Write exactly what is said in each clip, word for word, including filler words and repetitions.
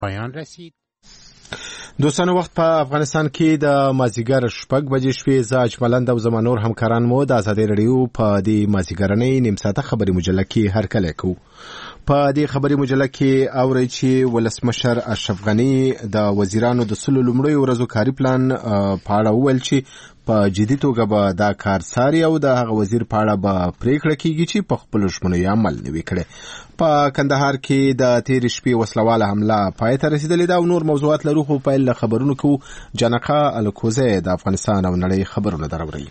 پایان رسید. دوستانو وخت په افغانستان کې د مازیګر شپږ بجې شوې. زه اجملند او زما نور همکاران مو د ازادۍ رادیو په دې مازیګرنۍ نیم ساعته خبري مجله کې هرکلی کوو. په دې خبري مجله کې اورئ چې ولسمشر اشرف غني د وزیرانو د سلو لومړیو ورځو کاري پلان په اړه وویل چې په جدي توګه به دا کار څاري او د هغه وزیر په اړه به پریکړه کیږي چې په خپلو ژمنو عمل نه وي کړی. په کندهار کې د تېرې شپې وسلواله حمله پای ته رسېدلې ده او نور موضوعات لرو، خو پیل له خبرونو کوو. جانقه الکوزی د افغانستان او نړۍ خبرونه دراوړي.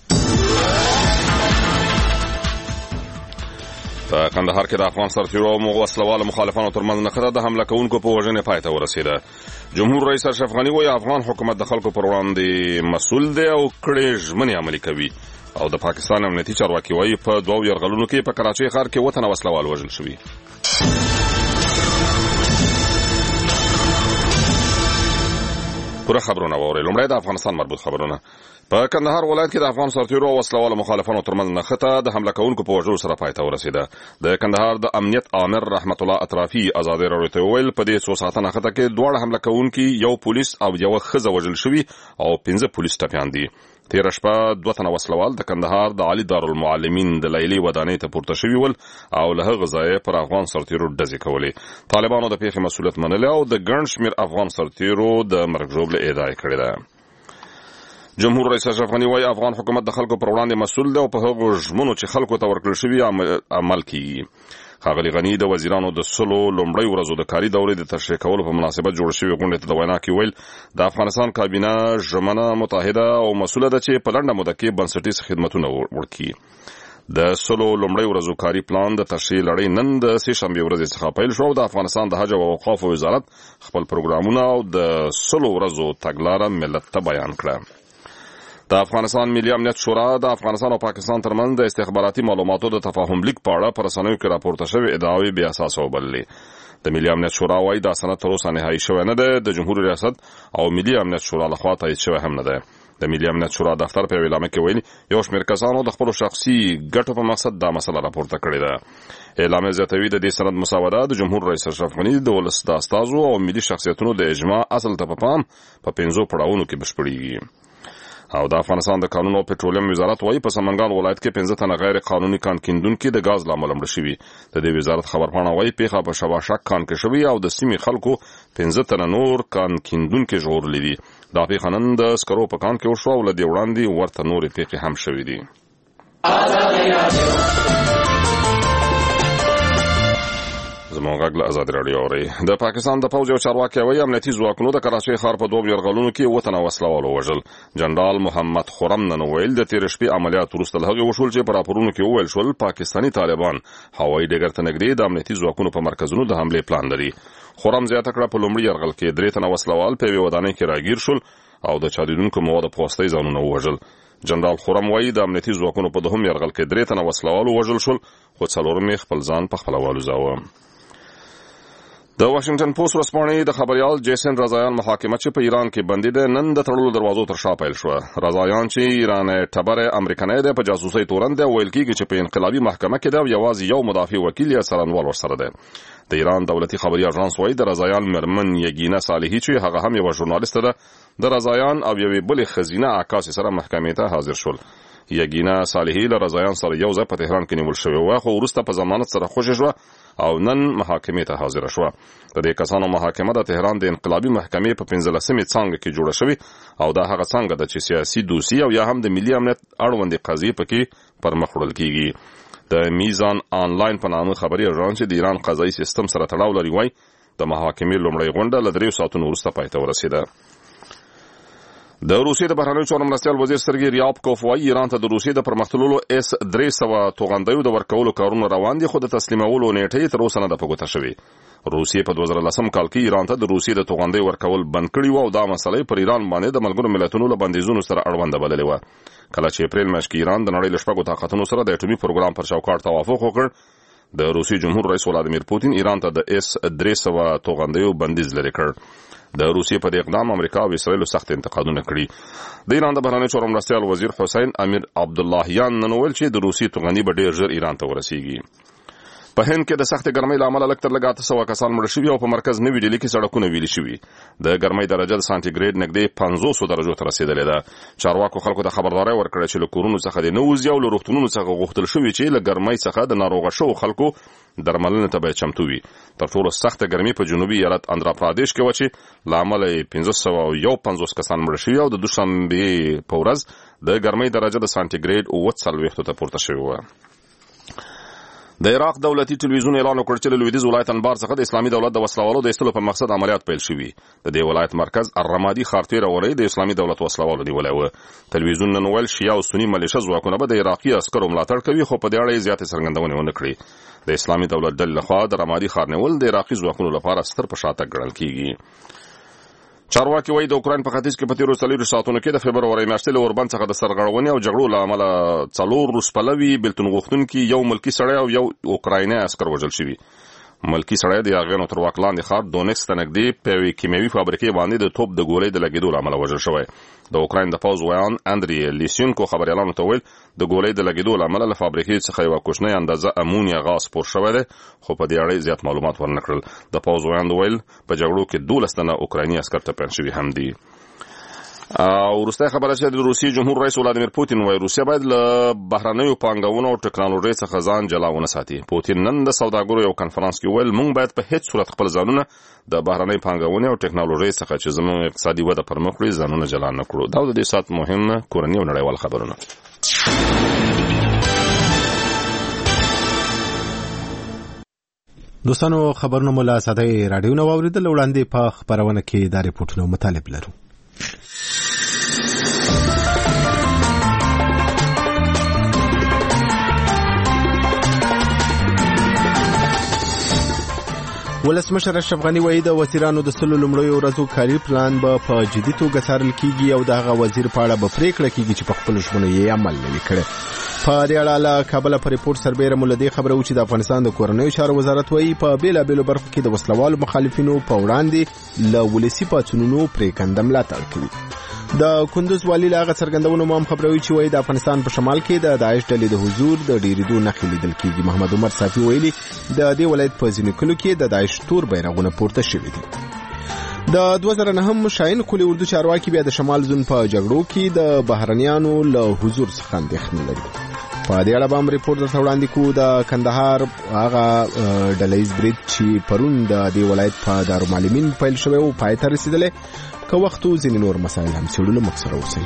په کندهار کې د افغان سرتیرو او وسلواله مخالفانو ترمنځ نښته د حمله کوونکو په وژنې پای ته ورسېده. جمهور رئیس اشرف غني وایي افغان حکومت د خلکو پر وړاندې مسؤل دی او کړې ژمنې عملي کوي. او د پاکستان امنیتي چارواکي وایي په دوو یرغلونو کې په کراچۍ ښار کې اووه تنه وسلوال وژل شوي. پوره خبرونه واورئ. لومړی د افغانستان مربوط خبرونه. په کندهار ولایت کې د افغان سرتیرو او وسلوالو مخالفانو ترمنځ نښته د حمله کوونکو په وژلو سره پای ته ورسېده. د کندهار د امنیت آمر رحمت الله اطرافي ازادۍ راډیو ته وویل په دې څو ساعته نښته کې دواړه حمله کوونکي یو پولیس او یوه ښځه وژل شوي او پنځه پولیس ټپیان دي. تېره شپه دوه تنه وسلوال د کندهار د علي دارالمعلمین د لیلې ودانۍ ته پورته شوي ول او له هغه ځایه پر افغان سرتیرو ډزې کولې. طالبانو د پیښې مسؤلیت منلی او د ګڼ شمېر افغان سرتیرو د مرګ ژوبله ادعا یې کړې ده. جمهور رئیس اشرف غني وایي افغان حکومت د خلکو پر وړاندې مسؤل دی او په هغو ژمنو چې خلکو ته ورکړل شوي عمل کیږي. ښاغلي غني د وزیرانو د سلو لومړۍ ورځو د کاري دورې د تشریح کولو په مناسبت جوړ شوې غونډې ته د وینا کې ویل د افغانستان کابینه ژمنه متحده او مسؤله ده چې په لنډه موده کې بنسټیز خدمتونه وکړي. د سلو لومړۍ ورځو کاري پلان د تشریح لړۍ نن د سې شنبې ورځې څخه پیل شو او د افغانستان د حج او اوقافو وزارت خپل پروګرامونه او د سلو ورځو تګلاره ملت ته بیان کړه. د افغانستان ملي امنیت شورا د افغانستان او پاکستان ترمنځ د استخباراتي معلوماتو د تفاهم لیک په اړه په رسنیو کې راپورته شوې ادعاوې بې اساسه وبللې. د ملي امنیت شورا وایي دا سند تر اوسه نهایي شوی نه دی. د جمهور ریاست او ملي امنیت شورا لخوا تایید شوی هم نه دی. د ملي امنیت شورا دفتر په اعلامیه کې ویلي یو شمېر کسانو د خپلو شخصي ګټو په مقصد دا مسله راپورته کړې ده. اعلامیه زیاتوي د دې سند مسوده د جمهور رئیس اشرف غني د ولس د استازو او ملي شخصیتونو د اجماع اصل ته په پام په پنځو پړاوونو کې بشپړېږي. او د افغانستان د کانونو او پټرولیم وزارت وایي په سمنګان ولایت کې پنځه تنه غیر قانوني کان کیندونکي د غاز له امله مړه شوي. د دې وزارت خبرپاڼه وایي پیښه په شواشک کان کې شوې او د سیمې خلکو پنځه تنه نور کان کیندونکي ژغورلي دي. دا پیښه نن د سکرو په کان کې وشوه او له دې وړاندې ورته نورې پیښې هم شوې دي. زموږ غږ له ازادۍ راډیو اورئ. د پاکستان د پوځ یو چارواکی وایي امنیتي ځواکونو د کراچۍ ښار په دوو یرغلونو کې اووه تنه وسلوال ووژل. جنرال محمد خرم نن وویل د تېرې شپې عملیات وروسته له هغې وشول چې په راپورونو کې وویل شول پاکستاني طالبان هوایي ډګر ته نږدې د امنیتي ځواکونو په مرکزونو د حملې پلان لري. خرم زیاته کړه په لومړي یرغل کې درې تنه وسلوال په یوې ودانۍ کې راګیر شول او د چاودېدونکو موادو په واسطه یې ځانونه ووژل. جنرال خرم وایي د امنیتي ځواکونو په دوهم یرغل کې درې تنه وسلوال ووژل شول خو څلورم یې خپل ځان پخپله والوځاوه. د واشنگټن پوسټ ورځپاڼې د خبریال جیسن رضایان محاکمه چې په ایران کې بندي ده نن د تړلو دروازو تر شا پیل شوه. رضایان چې ایران ټبر امریکایی دی په جاسوسۍ تورن دی ویل کېږي چې په انقلابي محکمه کې ده او یوازې یو مدافع وکیل یا څارنوال ورسره دی. د ایران دولتي خبري اژانس وایي د رضایان مېرمن یګینه صالحي چې هغه هم یوه ژورنالیسته ده د رضایان او یوې بلې ښځینه عکاسې سره محکمې ته حاضر شول. یګینه صالحي له رضایان سره یو ځای په تهران کې نیول شوې وه خو وروسته په ضمانت سره خوشې شوه او نن محاکمې ته حاضره شوه. د دې کسانو محاکمه د تهران د انقلابي محکمې په پنځلسمې څانګه کې جوړه شوې او دا هغه څانګه ده چې سیاسي دوسیې او یا هم د ملي امنیت اړوندې قضیې پکې پر مخ وړل کېږي. د میزان آنلاین په نامه خبري اژانس چې د ایران قضایي سیستم سره تړاو لري وایي د محاکمې لومړۍ غونډه له دریو ساعتونو وروسته پای ته ورسېده. د روسیې د بهرنیو چارو مرستیال وزیر سرګي ریابکوف وایي ایران ته د روسیې د پرمختللو اس درې سوه توغندیو د ورکولو کارونه روان دي خو د تسلیمولو نیټه یې تر اوسه نه ده په ګوته شوې. روسیې په دوه زره لسم کال کې ایران ته د روسیې د توغندیو ورکول بند کړي وو او دا مسله پر ایران باندې د ملګرو ملتونو له بندیزونو سره اړونده بللې وه. کله چې اپریل میاشت کې ایران د نړۍ له شپږو طاقتونو سره د اټومي پروګرام پر چوکاټ توافق وکړ د روسیې جمهور رئیس ولادیمیر پوتین ایران ته د اس درې سوه توغندیو بندیز لرې کړ. د روسیې په دې اقدام امریکا او اسرائیل سخت انتقادونه کړي. د ایران د بهرنیو چارو مرستیال وزیر حسین امیر عبداللهیان نن وویل چې د روسیې توغندي به ډېر ژر ایران ته ورسیږي. په هند کې د سخت ګرمۍ له امله لږ تر لږه اته سوه کسان مړه شوي او په مرکز نوي ډیلي کې سړکونه ویلي شوي. د ګرمۍ درجه د سانتیګریډ نږدې پنځوسو درجو ته رسیدلې ده. چارواکو خلکو ته خبرداری ورکړه چې له کورونو څخه دې نه وځي او له روغتونونو څخه غوښتل شوي چې له ګرمۍ څخه د ناروغه شوو خلکو درملنې ته باید چمتو وي. تر ټولو سخته ګرمي په جنوبي ایالت اندرا پردیش کې وه چې له امله یې پنځه سوه او یو پنځوس کسان مړه شوي او د دوشنبې په ورځ د ګرمۍ درجه د سانتیګریډ اووه څلوېښتو ته پورته شوې وه. د عراق دولتي ټلویزیون اعلان وکړ چې له لویدیځ ولایت انبار څخه د اسلامي دولت د وسلوالو د ایستلو په مقصد عملیات پیل شوي. د دې ولایت مرکز الرمادي ښار تېره اورۍ د اسلامي دولت وسلوالو نیولی و. ټلویزیون نن ویل شیعه او سني ملیشه ځواکونه به د عراقي عسکرو ملاتړ کوي، خو په دې اړه یې زیاتې څرګندونې ونه کړې. د اسلامي دولت ډلې لخوا د رمادي ښار نیول د عراقي ځواکونو لپاره ستر په شاتګ ګڼل کېږي. چارواکي وایي د اوکراین په ختیځ کې په تېرو څلوېښتو ساعتونو کې د فبرورۍ میاشتې له اوربند څخه د سرغړونې او جګړو له امله څلور روس پلوي بېلتون غوښتونکي، یو ملکي سړی او یو اوکرایني عسکر وژل شوي. ملکي سړی د یاغیانو تر واک لاندې ښار دونیتسک ته نږدې په یوې کیمیاوي فابریکې باندې د توپ د ګولۍ د لګېدو له امله وژل شوی. د اوکراین د پوځ ویان اندري لیسینکو خبریالانو ته ویل د ګولۍ د لګېدو له امله له فابریکې څخه یوه کوچنۍ اندازه امونیا غاز خپور شوی دی، خو په دې اړه زیات معلومات ورنه کړل. د پوځ ویان ویل په جګړو کې دولس تنه اوکرایني عسکر ټپیان شوي هم دي. او وروستۍ خبره چې د روسیې جمهور رئیس ولادیمیر پوتین وایي روسیه باید له بهرنیو پانګونو او ټکنالوژۍ څخه ځان جلا ونه ساتي. پوتین نن د سوداګرو یو کنفرانس کې ویل موږ باید په هیڅ صورت خپل ځانونه د بهرنۍ پانګونې او ټکنالوژۍ څخه چې زموږ اقتصادي وده پرمخ وړي ځانونه جلا نه کړو. دا د دې ساعت مهم کورني او نړیوال خبرونه. دوستانو خبرونه مو له ساده راډیو نه واوریدل. وړاندې په خبرونه کې دا ریپورټونه مطالب لرو. ولسمشر اشرف غني وایي د وزیرانو د سلو لومړیو ورځو کاري پلان به په جدي توګه څارل کیږي او د هغه وزیر په اړه به پریکړه کیږي چې په خپلو ژمنو یې عمل نه وي کړی. په دې اړه له کابله په ریپورټ سربیره مو له دې خبره و چې د افغانستان د کورنیو چارو وزارت وایي په بېلابېلو برخو کې د وسلوالو مخالفینو په وړاندې له ولسي پاڅونونو پرېکنده ملاتړ کوي. د کندوز والي له هغه څرګندونو مو هم خبروي چې وایي د افغانستان په شمال کې د داعش ډلې د حضور د ډېرېدو نښې لیدل کېږي. محمد عمر صافي ویلي د دې ولایت په ځینو کلیو کې د داعش تور بیرغونه پورته شوي دي. د دوه زره نهم شاهین قلي اردو چارواکي بیا د شمال زون په جګړو کې د بهرنیانو له حضور څخه اندېښنه لري. په دې اړه به هم ریپورټ درته وړاندې کوو. د کندهار هغه ډلهییز برید چې پرون د دې ولایت په دارالمعلمین پیل شوی و پای ته رسېدلی. که وخت و ځینې نور مسایل هم څېړلو موږ سره اوسئ.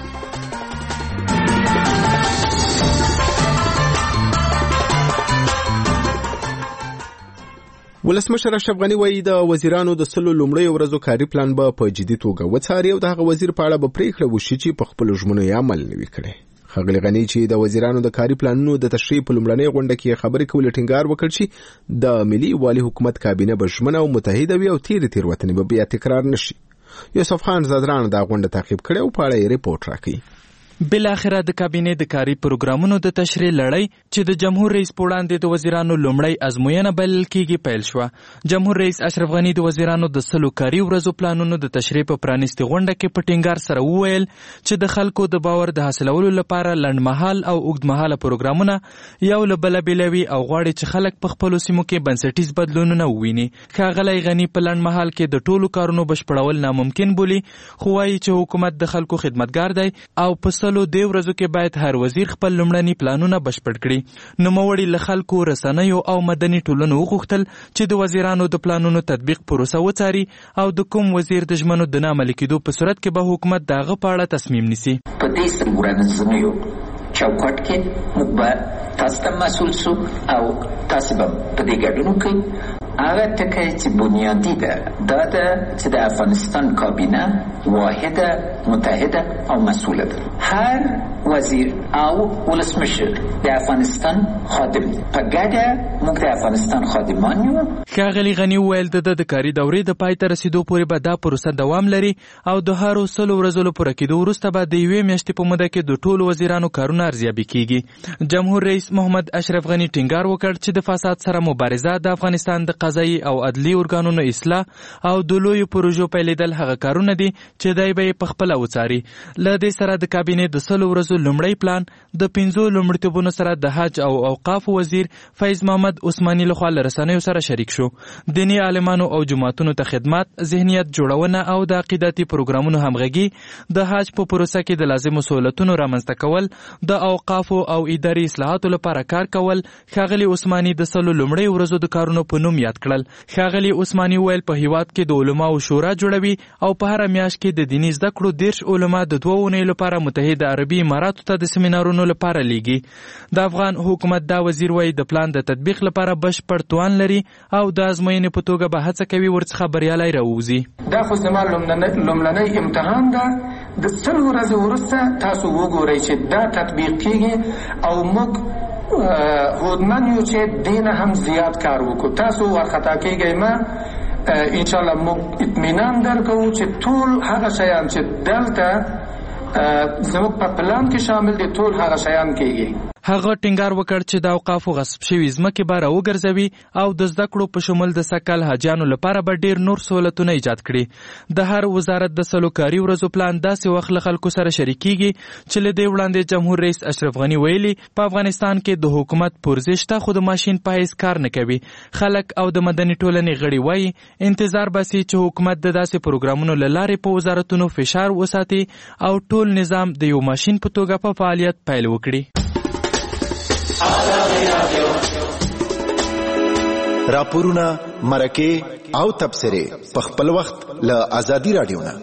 ولسمشر اشرف غني وایي د وزیرانو د سلو لومړیو ورځو کاري پلان به په جدي توګه وڅاري او د هغه وزیر په اړه به پریکړه وشي چې په خپلو ژمنو یې عمل نه وي کړی. ښاغلي غني چې د وزیرانو د کاري پلانونو د تشریح په لومړنۍ غونډه کې خبرې کولې ټینګار وکړ چې د ملي والي حکومت کابینه به ژمنه او متحده وي او تیرې تېروتنې به بیا تکرار نشي. یوسف خان زادران دا غونډه تعقیب کړې او په اړه یې ریپورټ راکوي. بالاخره د کابینې د کاري پروګرامونو د تشریح لړۍ چې د جمهور رئیس په وړاندې د وزیرانو لومړی ازموینه بلل کېږي پیل شوه. جمهور رئیس اشرف غني د وزیرانو د سلو کاري ورځو پلانونو د تشریح په پرانیستې غونډه کې په ټینګار سره وویل چې د خلکو د باور د حاصلولو لپاره لنډمهال او اوږدمهاله پروګرامونه یو له بله بېلوي او غواړي چې خلک په خپلو سیمو کې بنسټیز بدلونونه وویني. ښاغلی غني په لنډمهال کې د ټولو کارونو بشپړول ناممکن بولي، خو وایي چې حکومت د خلکو خدمتګار دی او په سلو دې ورځو کې باید هر وزیر خپل لومړني پلانونه بشپړ کړي. نوموړي له خلکو، رسنیو او مدني ټولنو وغوښتل چې د وزیرانو د پلانونو تطبیق پروسه وڅاري او د کوم وزیر د ژمنو د نه عملي کېدو په صورت کې به حکومت د هغه په اړه تصمیم نیسي. په دې سل ورځنیو چوکاټ کې موږ به تاسو ته مسؤل سو او تاسو به په دې ګډون کوي. هغه ټکی چې بنیادی ده دا ده چې د افغانستان کابینه واحده، متحده او مسؤله ده. هر وزیر او ولسمشر د افغانستان خادم په ګډه موږ د افغانستان خادمان یو. ښاغلي غني وویل د د کاري دورې د پای ته رسیدو پورې به دا پروسه دوام لري او د هرو سلو ورځو له پوره کېدو وروسته به د یوې میاشتې په موده کې د ټولو وزیرانو کارونه ارزیابي کېږي. جمهور رئیس محمد اشرف غني ټینګار وکړ چې د فساد سره مبارزه د افغانستان د قضایي او عدلي ارګانونو اصلاح او د لویو پروژو پیلېدل هغه کارونه دي چې دی به یې پخپله وڅاري. له دې سره د کابینې د سلو ورځو لومړی پلان د پنځو لومړیتوبونو سره د حج او اوقاف وزیر فیض محمد عثماني لخوا له رسنیو سره شریک شو. دیني عالمانو او جماعتونو ته خدمات، ذهنیت جوړونه او د عقیدتي پروګرامونو همغږي، د حج په پروسه کې د لازمو سہولتونو رامنځته کول، د اوقافو او اداري اصلاحاتو لپاره کار کول ښاغلي عثماني د سلو لومړی ورځو د کارونو په نوم یاد کړل. ښاغلي عثماني ویل په هیواد کې د علماو شورا جوړوي او په هره میاشت کې د دیني زده کړو دیرش علما د دوه اونیو لپاره متحده عربي اماراتو ته د سیمینارونو لپاره لیږي. د افغان حکومت دا وزیر وایي د پلان د تطبیق لپاره بشپړ توان لري او د ازموینې په توګه به هڅه کوي ورڅخه بریالی راووځي. دا خو زما لومړنی امتحان ده. د سلو ورځې وروسته تاسو وګورئ چې دا تطبیق کیږي او موږ هودمن یو چې دینه هم زیات کار وکړو. تاسو ورخطا کیږئ ما انشاءالله موږ اطمینان درکو چې ټول هغه شیان چې دلته زموږ په پلان کې شامل دي ټول هغه شیان کیږي. هغه ټینګار وکړ چې د اوقافو غصب شوي ځمکې به راوګرځوي او د زده کړو په شمول د سږکال حاجیانو لپاره به ډیر نور سهولتونه ایجاد کړي. د هر وزارت د سلو کاري ورځو پلان داسې وخت له خلکو سره شریکیږي چې له دې وړاندې جمهور رئیس اشرف غني ویلي په افغانستان کې د حکومت پرزې شته خو د ماشین په حیث کار نه کوي. خلک او د مدني ټولنې غړي وایي انتظار باسي چې حکومت د داسې پروګرامونو له لارې په وزارتونو فشار وساتي او ټول نظام د یو ماشین په توګه په فعالیت پیل وکړي. راپورونه، مرکې او تبصرې په خپل وخت له آزادي رادیو نه.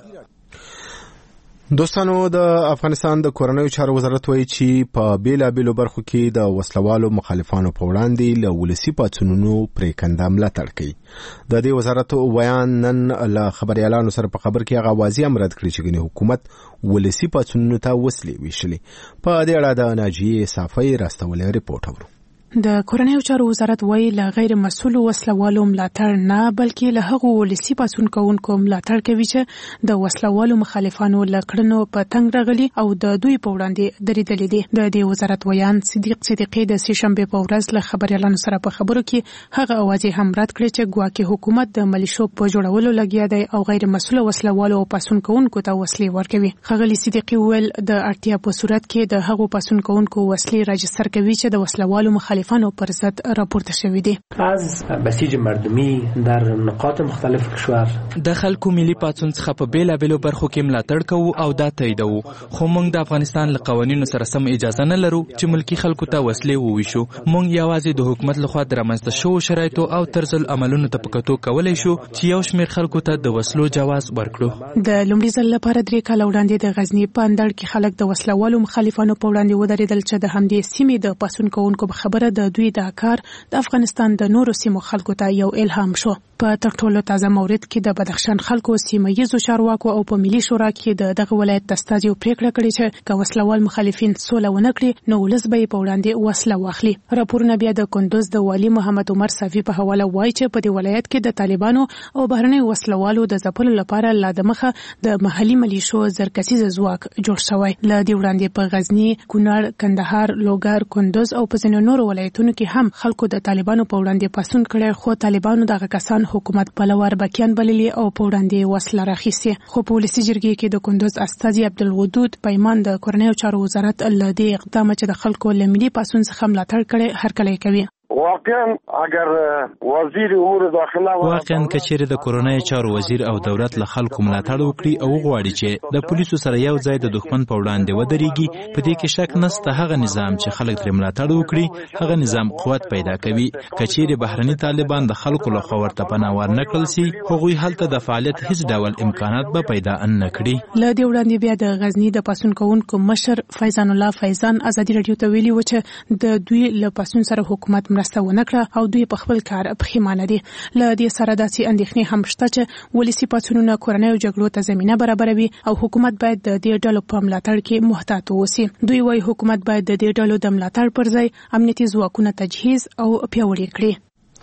دوستانو، د افغانستان د کورنیو چارو وزارت وایي چې په بیلابیلو برخو کې د وسلوالو مخالفانو په وړاندې له ولسي پاڅونونو پرېکنده ملاتړ کوي. د دې وزارت ویان نن له خبريالانو سره په خبر کې هغه واضح امراد کړی چې ګنې حکومت ولسي پاڅونونو ته وسلې ویشلې. په دې اړه د ناجیې صافی راستولې رپورټ اورو. د کورنیو چارو وزارت وایي له غیر مسؤلو وسلوالو ملاتړ نه بلکې له هغو ولسي پاڅون کوونکو ملاتړ کوي چې د وسلوالو مخالفانو له کړنو په تنګ راغلي او د دوی په وړاندې درېدلي دي. د دې وزارت ویان صدیق صدیقي د سې شنبې په ورځ له خبريالانو سره په خبرو کې هغه اوازې هم رد کړې چې ګواکې حکومت د ملیشو په جوړولو لګیا دی او غیر مسؤل وسلوالو او پاڅون کوونکو ته وسلې ورکوي. ښاغلي صدیقي ویل د اړتیا په صورت کې د هغو پاڅون کوونکو وسلې راجستر کوي چې د وسلوالو مخالفانو پر ضد راپورته شوی دی. از بسیج مردمی در نقاط مختلف کشور د خلکو ملي پاڅون څخه په بیلابیلو برخو کې ملاتړ کوو او دا تاییدو، خو موږ د افغانستان له قوانینو سره سم اجازه نه لرو چې ملکی خلکو ته وسلې وویشو. موږ یوازې د حکومت لخوا د رامنځته شوو شرایطو او طرز العملونو ته په کتو کولی شو چې یو شمېر خلکو ته د وسلو جواز ورکړو. د لومړي ځل لپاره درې کاله وړاندې د غزني په اندړ کې خلک د وسلوالو مخالفانو په وړاندې ودرېدل چې د همدې سیمې د پاڅون کوونکو په خبره د دوی دا کار د افغانستان د نورو سیمو خلکو ته یو الهام شو. په تر ټولو تازه مورد کې د بدخشان خلکو سیمه ییزو چارواکو او په ملي شورا کې د دغه ولایت د استازیو پریکړه کړې چې که وسلوال مخالفین سوله ونه کړي نو ولس به په وړاندې وسله واخلي. راپورونه بیا د کندوز د والي محمد عمر صافي په حواله وایي چې په دې ولایت کې د طالبانو او بهرنیو وسلوالو د ځپلو لپاره لا د مخه د محلي ملیشو زرکسیز ځواک جوړ شوی. له دې وړاندې په غزني، کونړ، کندهار، لوګر، کندوز او په ځینو نورو ولایتونو کې هم خلکو د طالبانو په وړاندې پاڅون کړی، خو طالبانو دغه کسان حکومت پلوار بکیان بللي او په وړاندې وسله راخیستې. خو په ولسي جرګې کې د کندوز استازي عبدالودود پیمان د کورنیو چارو وزارت له دې اقدام چې د خلکو له ملي پاڅون څخه ملاتړ کړي هرکلی کوي. واقعا اگر وزیر امور داخله واقعا کچېره د کورونای چارو وزیر او دولت له خلکو ملاتړ وکړي او غواړي چې د پولیسو سره یو ځای د دښمن په وړاندې ودرېږي، په دې کې شک نشته هغه نظام چې خلک ترې ملاتړ وکړي هغه نظام قوت پیدا کوي. کچېره بهرني طالبان د خلکو له خوا ورته پناه ورنکړل سي هغوی هلته د فعالیت هیڅ ډول امکانات به پیدا نه کړي. له دې وړاندې بیا د غزنی د پاڅون کوونکو مشر فیضان الله فیضان ازادي رادیو ته ویلي و چې د دوی له پاڅون سره حکومت مرسته ونه کړه او دوی په خپل کار پښیمانه دي. له دې سره داسې اندېښنې هم شته چې ولسي پاڅونونه کورنیو جګړو ته زمینه برابروي او حکومت باید د دې ډلو په ملاتړ کې محتاط واوسي. دوی وايي حکومت باید د دې ډلو د ملاتړ پر ځای امنیتي ځواکونه تجهیز او پیاوړي کړي.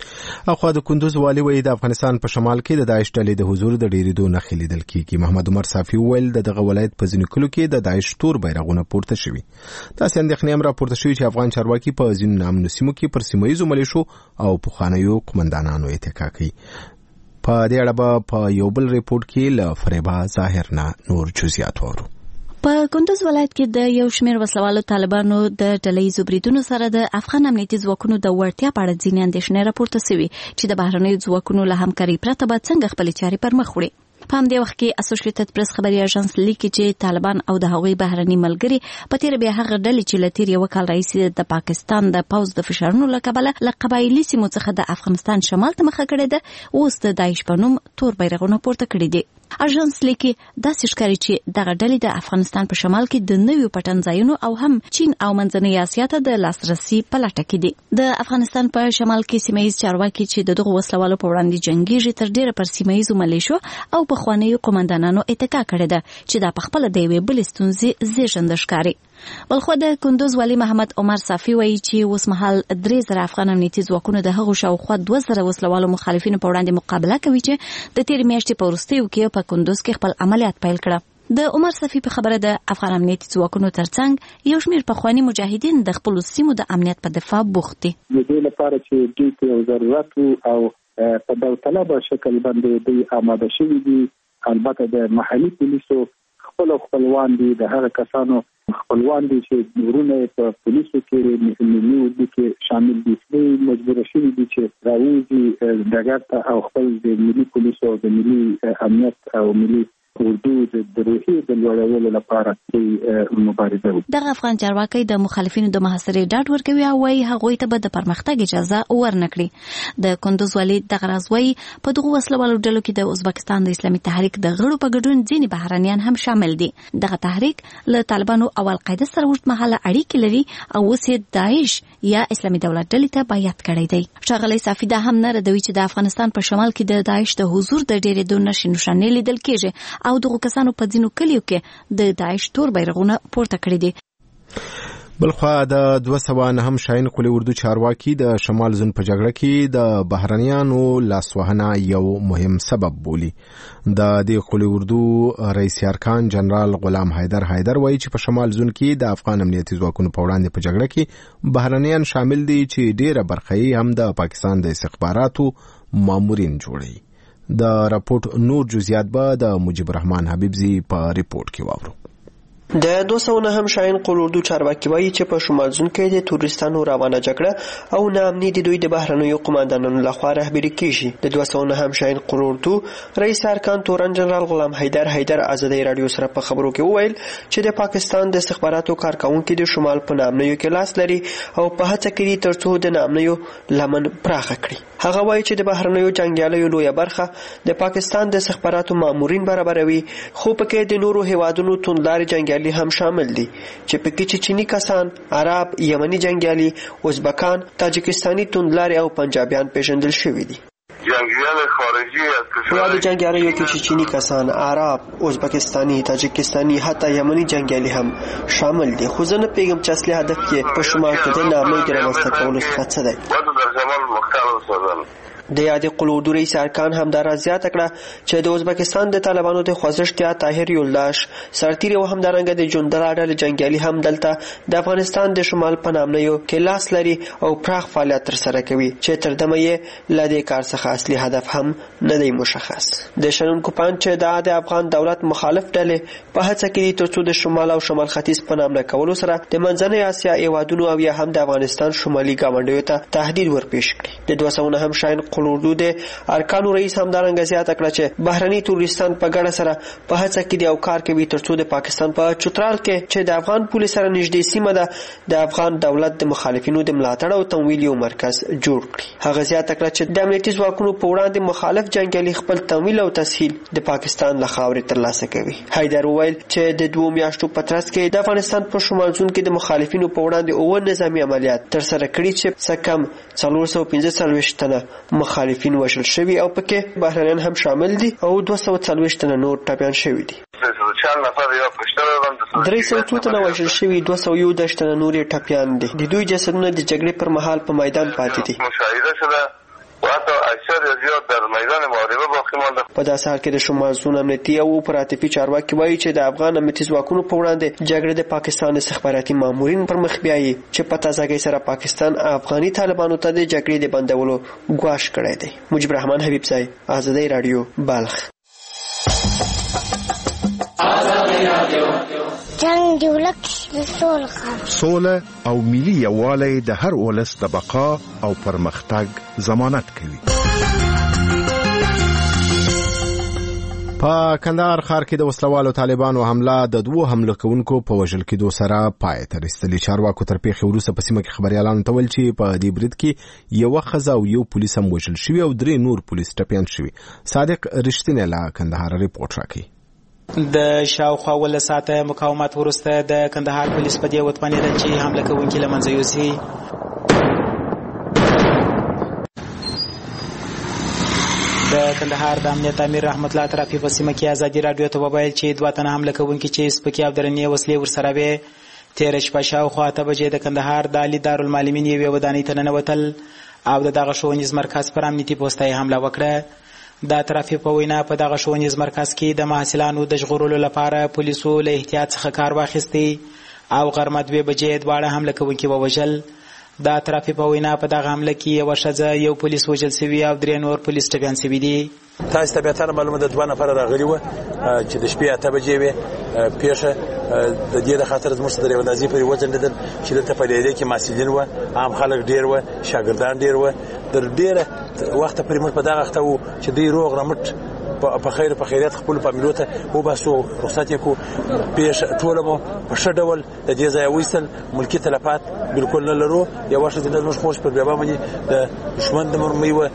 اخوا د کندوز والي وایي د افغانستان په شمال کې د داعش ډلې د حضور د ډیریدو نښې لیدل کیږي. محمد عمر صافي وویل د دغه ولایت په ځینو کلو کې د داعش تور بیرغونه پورته شوي. داسې اندېښنې هم راپورته شوي چې افغان چارواکي په ځینو نامنو سیمو کې پر سیمه ییزو ملیشو او پخوانیو قومندانانو اتکا کوي. په دې اړه به په یو بل ریپورت کې له فریبا ظاهر نه نور جزئیات وورو. په کندوز ولایت کې د یو شمېر وسلوالو طالبانو د ډلهییزو بریدونو سره د افغان امنیتي ځواکونو د وړتیا په اړه ځینې اندېښنې راپورته شوي چې د بهرنیو ځواکونو له همکارۍ پرته به څنګه خپلې چارې پر مخ وړي. په همدې وخت کې اسوسییټډ پریس خبري اژانس لیکي چې طالبان او د هغوی بهرني ملګري په تیر بیا هغه ډلې چې له تیر یو کال راهیسې د پاکستان د پوځ د فشارونو له کبله له قبایلي سیمو څخه د افغانستان شمال ته مخه کړې ده، اوس د داعش په نوم تور بیرغونه پورته کړي دي. اژانس لیکي داسې ښکاري چې دغه ډلې د افغانستان په شمال کې د نویو پټنځایونو او هم چین او منځنۍ اسیا ته د لاسرسي په لټه کې دي. د افغانستان په شمال کې سیمه ییز چارواکي چې د دغو وسلوالو په وړاندې جنګیږي تر ډیره پر سیمه ییزو ملیشو او پخوانیو قومندانانو اتکا کړې ده چې دا په خپله د یوې بلې ستونزې زیږنده ښکاري. بلخو د کندوز والي محمد عمر صافي وایي چې اوس مهال درې زره افغان امنیتي ځواکونه د هغو شاوخوا دوه زره وسلوالو مخالفینو په وړاندې مقابله کوي چې د تېرې میاشتې په وروستیو کې په کندوز کې خپل عملیات پیل کړه. د عمر صافي په خبره د افغان امنیتي ځواکونو ترڅنګ یو شمېر پخواني مجاهدین د خپلو سیمو د امنیت په دفاع بوخت دي. د دې لپاره چې دوی ته یو ضرورت او په داوطلبه شکل باندې دوی آماده شوي دي. البته د محلي پولیسو خپل خپلوان دي، د هغه کسانو خپلوان دي چې ورونه په پولیسو کې ملي اردو کې شامل دي. دوی مجبور شوي دي چې راوځي ډګر ته او خپل د ملي پولیسو او د ملي امنیت او ملي اردو د روحي د لوړولو لپاره مبارزه وکړي. دغه افغان چارواکي د مخالفینو د محاصرې ډاډ ورکوي او وايي هغوی ته به د پرمختګ اجازه ورنکړي. د کندوز والي دغه راز وايي په دغو وسلوالو ډلو کې د ازبکستان د اسلامي تحریک د غړو په ګډون ځینې بهرنیان هم شامل دي. دغه تحریک له طالبانو او القاعده سره اوږدمهاله اړیکې لري او اوس یې داعش یا اسلامي دولت ډلې ته بیعت کړی دی. ښاغلی صافي دا هم نه ردوي چې د افغانستان په شمال کې د داعش د حضور د ډېرېدو نښې نښانې لیدل کېږي او دغو کسانو په ځینو کلیو کې د داعش تور بیرغونه پورته کړي دي. بلخوا د دوه سوه نهم شاهین قلي اردو چارواکي د شمال زون په جګړه کې د بهرنیانو لاسوهنه یو مهم سبب بولي. د دې قلي اردو رئیس ارکان جنرال غلام حیدر حیدر وایي چې په شمال زون کې د افغان امنیتي ځواکونو په وړاندې په جګړه کې بهرنیان شامل دي چې ډیره برخه یې هم د پاکستان د استخباراتو مامورین جوړي. د راپورټ نور جزئیات به د مجيب الرحمن حبیبزي په ریپورت کې واورو. د دوه سوه نهم شاهین قل اردو چارواکي وایي چې په شمال زون کې د تورستانو روانه جګړه او ناامني د دوی د بهرنیو قومندانانو لخوا رهبري کیږي. د دوه سوه نهم شاهین قل اردو رئیس ارکان تورن جنرال غلام حیدر حیدر ازادي رادیو سره په خبرو کې وویل چې د پاکستان د استخباراتو کارکونکو د شمال په ناامنیو کې لاس لري او په هڅه کې دي ترڅو د ناامنیو لمن پراخه کړي. هغه وایي چې د بهرنیو جنگیالیو لویه برخه د پاکستان د استخباراتو مامورین برابروي، خو پکې د نورو هیوادونو توندلاري جنگیالي هم شامل دي چې پکې چې چینی کسان، عرب، یمني جنگیالي، ازبکان، تاجکستاني توندلاري او پنجابیان پیژندل شوي دي. جنگیال خارجی از کشور جنگیالیو کې چې چینی کسان، عرب، ازبکستاني، تاجکستاني، حتی یمني جنگیالي هم شامل دي. خو زه نه پیږم چې اصلي هدف کې په شمال کې د ناامنۍ د رامنځته کولو څخه څه دی. د یادې قل اردو رئیس ارکان هم دا راز زیاته کړه چې د ازبکستان د طالبانو د خوځښت یا طاهر یولداش سرتیری او همدارنګه د جوندر اډل جنگیالي هم دلته د افغانستان د شمال په نامنیو کې لاس لري او پراخ فعالیت ترسره کوي چې تر دمه یې له دې کار څخه اصلي هدف هم نه دی مشخص. د شنونکو پان چې دا د افغان دولت مخالف ډلې په هڅه کې ترڅو د شمال او شمال ختیځ په نامه کولو سره د منځنۍ اسیا هیوادونو او یا هم د افغانستان شمالي ګاونډیو ته تهدید ورپېښ کړي. د دوه سوه نهم شاهین قل اردو د ارکانو رئیس هم دارنګه زیاته کړه چې بهرني تورستان په ګډه سره په هڅه کې دی او کار کوي ترڅو د پاکستان په چترال کې چې د افغان پولیس سره نږدې سیمه ده د افغان دولت د مخالفینو د ملاتړ او تمویل یو مرکز جوړ کړي. هغه زیاته کړه چې د امنیتي ځواکونو په وړاندې مخالف جنگیالي خپل تمویل او تسهیل د پاکستان له خاورې ترلاسه کوي. حیدر وویل چې د دوه میاشتو په ترڅ کې د افغانستان په شمال زون کې د مخالفینو په وړاندې اوه نظامي عملیات ترسره کړي چې څه کم څلور سوه پنځه څلوېښت تنه مخالفین وژل شوي او پکې بهرنیان هم شامل دي او دوه سوه څلوېښت تنه نور ټپیان شوي دي. درې سوه څو تنه وژل شوي، دوه سوه یو دېرش تنه نور یې ټپیان دي. د دوی جسدونه د جګړې پر مهال په میدان پاتې دي. په داسې حال کې د شمال زون امنیتي او اپراتیفي چارواکي وایي چې د افغان امنیتي ځواکونو په وړاندې جګړه د پاکستان د استخباراتي مامورین پر مخ بیایي چې په تازګۍ سره پاکستان افغاني طالبانو ته د جګړې د بندولو ګواښ کړی دی. مجيب الرحمن حبیبزی، آزادی رادیو، بالخ. جنگ دی ولک سوله سوله او ملي یووالی د هر ولس د بقا او پرمختګ ضمانت کوي. په کندهار ښار کې د وسلوالو طالبانو حمله د دوو حمله کوونکو په وژل کېدو سره پای ته رسېدلې. چارواکو تر پیښې وروسته په سیمه کې خبریالانو ته ویل چې په دې برید کې یوه ښځه او یو پولیس هم وژل شوي او درې نور پولیس ټپیان شوي. صادق رښتینی له کندهار ریپورټ راکوي. د شاوخوا اوولس ساعته مقاومت وروسته د کندهار پولیس په دې وتمنېدل چې حمله کوونکي له منځه یوسي. د کندهار د امنیت امیر رحمت الله طرفي په سیمه کې ازادي رادیو ته وویل چې دوه تنه حمله کوونکي چې سپکې او درنې وسلې ورسره وې تېره شپه شاوخوا اته بجې د کندهار د علي دارالمعلمین یوې ودانۍ ته ننوتل او د دغه ښوونیز مرکز پر امنیتي پوسته یې حمله وکړه. د طرفي په وینا په دغه ښوونیز مرکز کې د محصلانو د ژغورلو لپاره پولیسو له احتیاط څخه کار واخیستی او غرمه دوې بجې دواړه حمله کوونکي ووژل. د طرفي په وینا په دغه حمله کې یوه ښځه یو پولیس وژل سوي او درې نور پولیس ټپیان سوي دي. تاسو ته بیا معلومه ده دوه نفره راغلي وو چې د شپې اته بجې وې پیښه د دې د خاطر زموږ سره یو اندازې پرې وځنډېدل چې دلته په لیدې کې محصلین وو، عام خلک ډېر وو، شاګردان ډېر وو. در ډېره وخته پرې موږ په دغه وخته وو چې دوی روغ رمټ په خیر په خیریت خپل فامیلو ته وباسو، رخصت یې کو. پیښه ټوله مو په ښه ډول د دې ځایه وایستل. ملکي تلفات بالکل نه لرو. یوه ښځینه زموږ خوش پر بیا باندې د دښمن د مرمۍ وه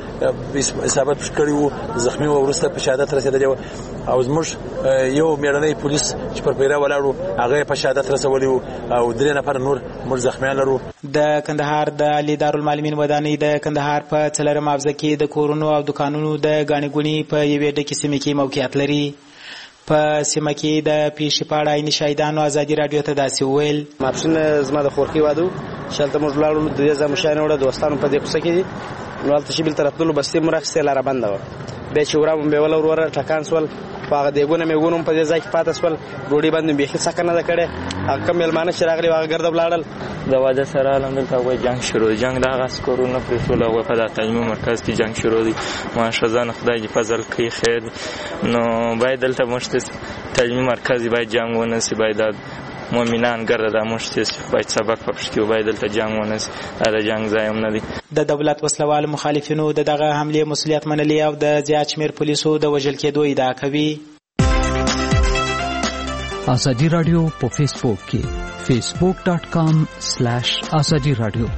اصابت کړی وو، زخمي وه، وروسته په شهادت رسېدلی وه. او زموږ یو مېړنی پولیس چې پر پیره ولاړ و هغه یې په شهادت رسولی وو او درې نفره نور موږ زخمیان لرو. د کندهار د علي دارالمعلمین ودانۍ د کندهار په څلرم حوزه کې د کورونو او دکانونو د ګاڼې ګوڼې په یوې ډکې سیمې کې موقعیت لري. په سیمه کې د پیښې په اړه عیني شاهدانو ازادي راډیو ته داسې وویل. ماپښین زما د خورخي واده و چې هلته موږ ولاړو، درې ځایه مو شیان وړه، دوستانو په دې کوڅه کې دي. نو هلته چې بل طرف تللو بستې مو راخیستې، لاره بنده وه. بیا چې ورا مو بیوله وروره ټکان سول، په هغه دیګونه میګونه هم په دې ځای کې پاته سول. ډوډۍ باندې بیخي څکه نه ده کړې. هغه کم میلمانه چې راغلي هغه ګرده ولاړل. د واده سره الحمدلله هغوی جنګ شروع دی. جنګ د هغه عسکرو نه پرېښول، هغوی په دا تعلیمي مرکز کې جنګ شروع دی. ماشاءالله خدای دې فضل کوي، خیر دی. نو باید دلته موږ ته تعلیمي مرکز باید جنګ ونه سي، باید مؤمنان ګرده دا موږ ته باید سبق پکښ کړي، باید دلته جنګ ونه سي. دا د جنګ ځای هم نه دی. د دولت وسلوالو مخالفینو د دغه حملې مسؤلیت منلی او د زیات شمېر پولیسو د وژل کېدو ادعا کوي. آزادی رادیو په فیسبوک کې facebook dot com slash azadi radio.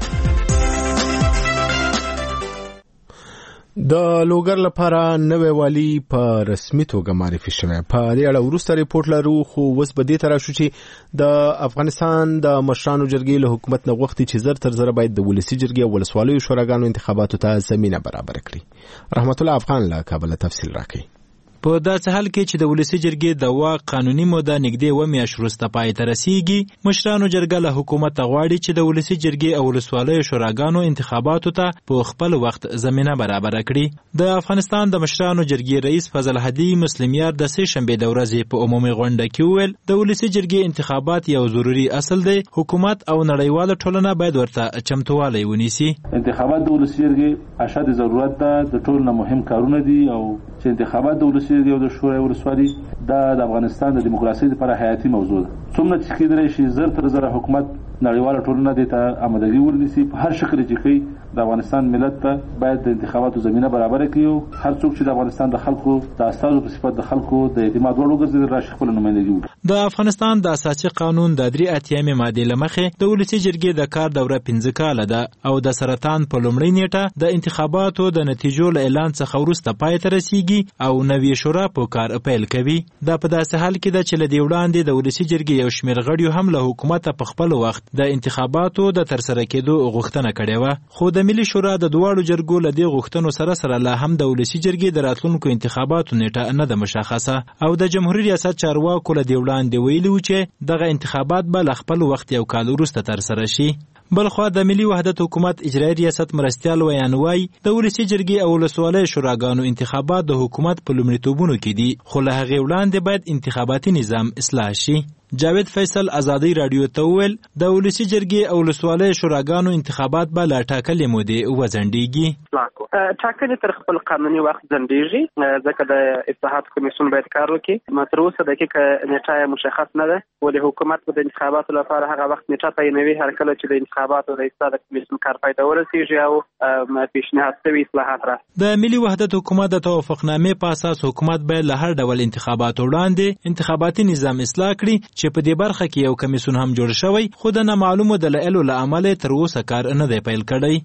د لوګر لپاره نوې والی په رسمي توګه معرفي شوه. په دې اړه وروسته ریپورت لرو، خو اوس به دې تر شو چې د افغانستان د مشرانو جرګې له حکومت نه غوښتي چې زر تر زر باید د ولسی جرګې او ولسوالیو شوراګانو انتخاباتو ته زمينه برابر کړي. رحمت الله افغان له کابل تفصیل راکړي. په داسې حال کې چې د ولسی جرګې د واک قانوني موده نږدې اوه میاشتې وروسته پای ته رسیږي، مشرانو جرګه له حکومت غواړي چې د ولسی جرګې او ولسوالیو شوراګانو انتخاباتو ته په خپل وخت زمینه برابر کړي. د افغانستان د مشرانو جرګې رئیس فضل هدی مسلمیار د سه شنبې د ورځې په عمومي غونډه کې وویل د ولسی جرګې انتخابات یو ضروري اصل دی، حکومت او نړیواله ټولنه باید ورته چمتووالی ونیسي. انتخابات د ولسی جرګې اشد ضرورت ده، د ټولو مهم کارونه دي او چې انتخابات د ولسی جرګې او د شورای ولسوالي دا د افغانستان د دیموکراسۍ لپاره حیاتي موضوع ده. څومره چې کېدلی شي زر تر زره حکومت نړیواله ټولنه دې ته آمادګي ورنیسي. په هر شکل چې کوي د افغانستان ملت ته باید د انتخاباتو زمینه برابره کړي او هر څوک چې د افغانستان د خلکو د استازو په صفت د خلکو د اعتماد وړ وګرځي راشي خپل نمائندګي وکړي. د افغانستان د اساسي قانون د درې اتیایم ماده لمخې د ولسی جرګې د کار دوره پنځه کاله ده او د سرطان په لومړۍ نیټه د انتخاباتو د نتیجو له اعلان څخه وروسته پای ته رسیږي او نوې شورا په کار پیل کوي. دا په داسې حال کې ده چې له دې وړاندې د ولسی جرګې یو شمېر غړیو هم له حکومت په خپل وخت د انتخاباتو د ترسره کېدو غوښتنه کړې وه، خو د ملي شورا د دواړو جرګو له دې غوښتنو سره سره لا هم د ولسی جرګې د راتلونکو انتخاباتو نیټه نه ده مشخصه او د جمهوریت ریاست چارواکو له دې وړاندې ویلي و چې دغه انتخابات به له خپل وخت یو کال وروسته ترسره شي. بلخوا د ملي وحدت حکومت اجرایي ریاست مرستیال ویانوای د ولسي جرګې او ولسوالۍ شوراګانو انتخابات د حکومت په لومړیتوبونو کې دي، خو له هغې وړاندې باید انتخاباتي نظام اصلاح شي. جاوید فیصل ازادي رادیو ته وویل د ولسي جرګې او ولسوالۍ شوراګانو انتخابات به له ټاکلې مودې وځنډېږي. ټاکنې تر خپل قانوني وخت ځنډېږي ځکه د اصلاحاتو کمیسیون باید کار وکړي. تر اوسه دقیقه نیټه یې مشخص نه ده، ولې حکومت به د انتخاباتو لپاره هغه وخت نیټه تعینوي هر کله چې د انتخاباتو د اصلاح کمیسیون کار پای ته ورسېږي او پیشنهاد شوي اصلاحات را. د ملي وحدت حکومت د توافقنامې په اساس حکومت باید له هر ډول انتخاباتو وړاندې انتخاباتي نظام اصلاح کړي چې په دې برخه کې یو کمیسیون هم جوړ شوی، خو د نامعلومو دلایلو له امله تر اوسه کار نه دی پیل کړی.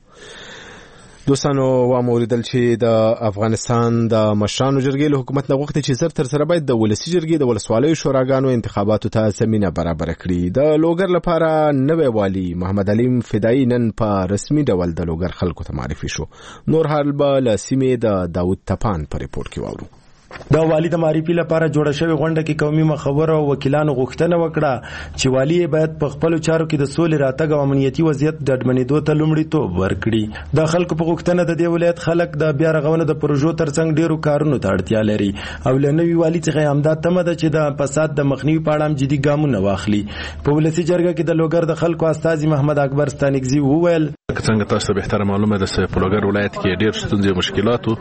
دوستانو واوریدل چې د افغانستان د مشرانو جرګې له حکومت نه غوښتي چې زر تر سره باید د ولسي جرګې د ولسوالیو شوراګانو انتخاباتو ته زمینه برابر کړي. د لوګر لپاره نوی والی محمد علیم فدایي نن په رسمي ډول د لوګر خلکو ته معرفي شو. نور حال به له سیمې د داود تپان په ریپورت کې واورو. د والی د معرفي لپاره جوړه شوې غونډه کې قومي مخور او وکیلانو غوښتنه وکړه چې والی باید په خپل چارو کې د سولې راتګ او امنیتي وضعیت ډاډمنېدو ته لومړیتوب ورکړي. د خلکو په غوښتنه د دې ولایت خلک د بیا رغونې د پروژو ترڅنګ ډیرو کارونو ته اړتیا لري او له نوي والی څخه همدا تمه ده چې د فساد د مخنیوي په اړه جدي ګامونه واخلي. په ولسي جرګه کې د لوګر د خلکو استازي محمد اکبر ستانکزي وویل څنګه تاسو به احترام معلومه ده چې په لوګر ولایت کې ډیر ستونزې او مشکلاتو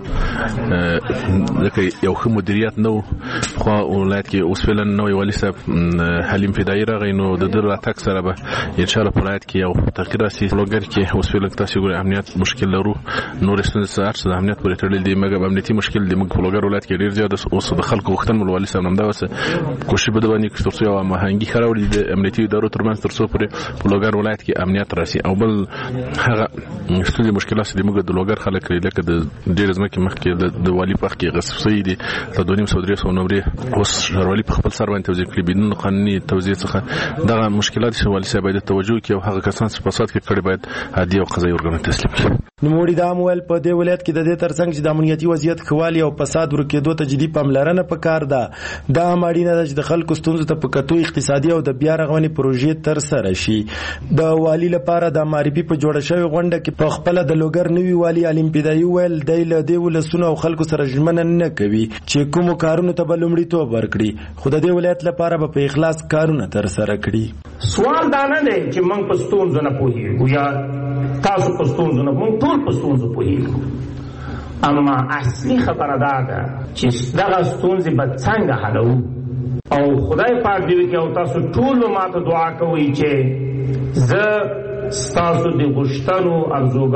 لکه یو ښه مدیریت نو خو ولایت کې اوس فعلا نوې والی صاحب حلیم فدایي راغی نو د در راتګ سره به ان شاء الله په ولایت کې یو تغییر راسي. لوګر کې اوس فعلا تاسو ګورئ امنیت مشکل لرو، نور ستونزې سره د امنیت پورې تړلې دي، مګر امنیتي مشکل د موږ په لوګر ولایت کې ډیر زیات اوس د خلکو غوښتنه مول والی صاحب نمدا وسه کوشش به دوی کې ترڅو یو مهنګي خراوړي د امنیتي ادارو ترمنځ ترڅو پورې په لوګر ولایت کې امنیت راسي. او بل هغه ستونزې مشکلات چې موږ د لوګر خلک لکه د ډیر ځمکې مخکې د والی په کې غصب شوی دي ته دوه نیم سو درې سو نورې اوس شهروالي په خپل سر باندې توزیع کړي بدون قانوني توزیع څخه دغه مشکلات چې والی صاحب باید توجه وکړي او هغه کسان چې فساد کې کړي باید عادي او قضایي ارګان تسلیم کړي. نوموړي دا مویل په دې ولایت کې د دې ترڅنګ چې د امنیتي وضعیت خوالي او فساد ورکېدو ته جدي پاملرنه پکار ده. دا اړینه ده چې د خلکو ستونزو ته په کتو اقتصادي او د بیا رغونې پروژې تر سره شي. د والی لپاره د معرفي په جوړه شوې غونډه کې په خپل د لوګر نوي والی علیم فدایي ویل دی له دې ولسونو او خلکو سره ژمنه نه کوي چې کوم کارونه ته به لومړیتوب ورکړي، خو د دې ولایت لپاره به په اخلاص کارونه تر سره کړي. سوال دا نه دی چې موږ په ستونزو نه پوهیږو یا تاسو په ستونزو نه، موږ ټول په ستونزو پوهیږو، اما اصلي خبره دا ده چې دغه ستونزې به څنګه حلوو. او خدای پاک دې وکړي او تاسو ټول ماته دعا کوئ چې زه ستاسو د غوښتنو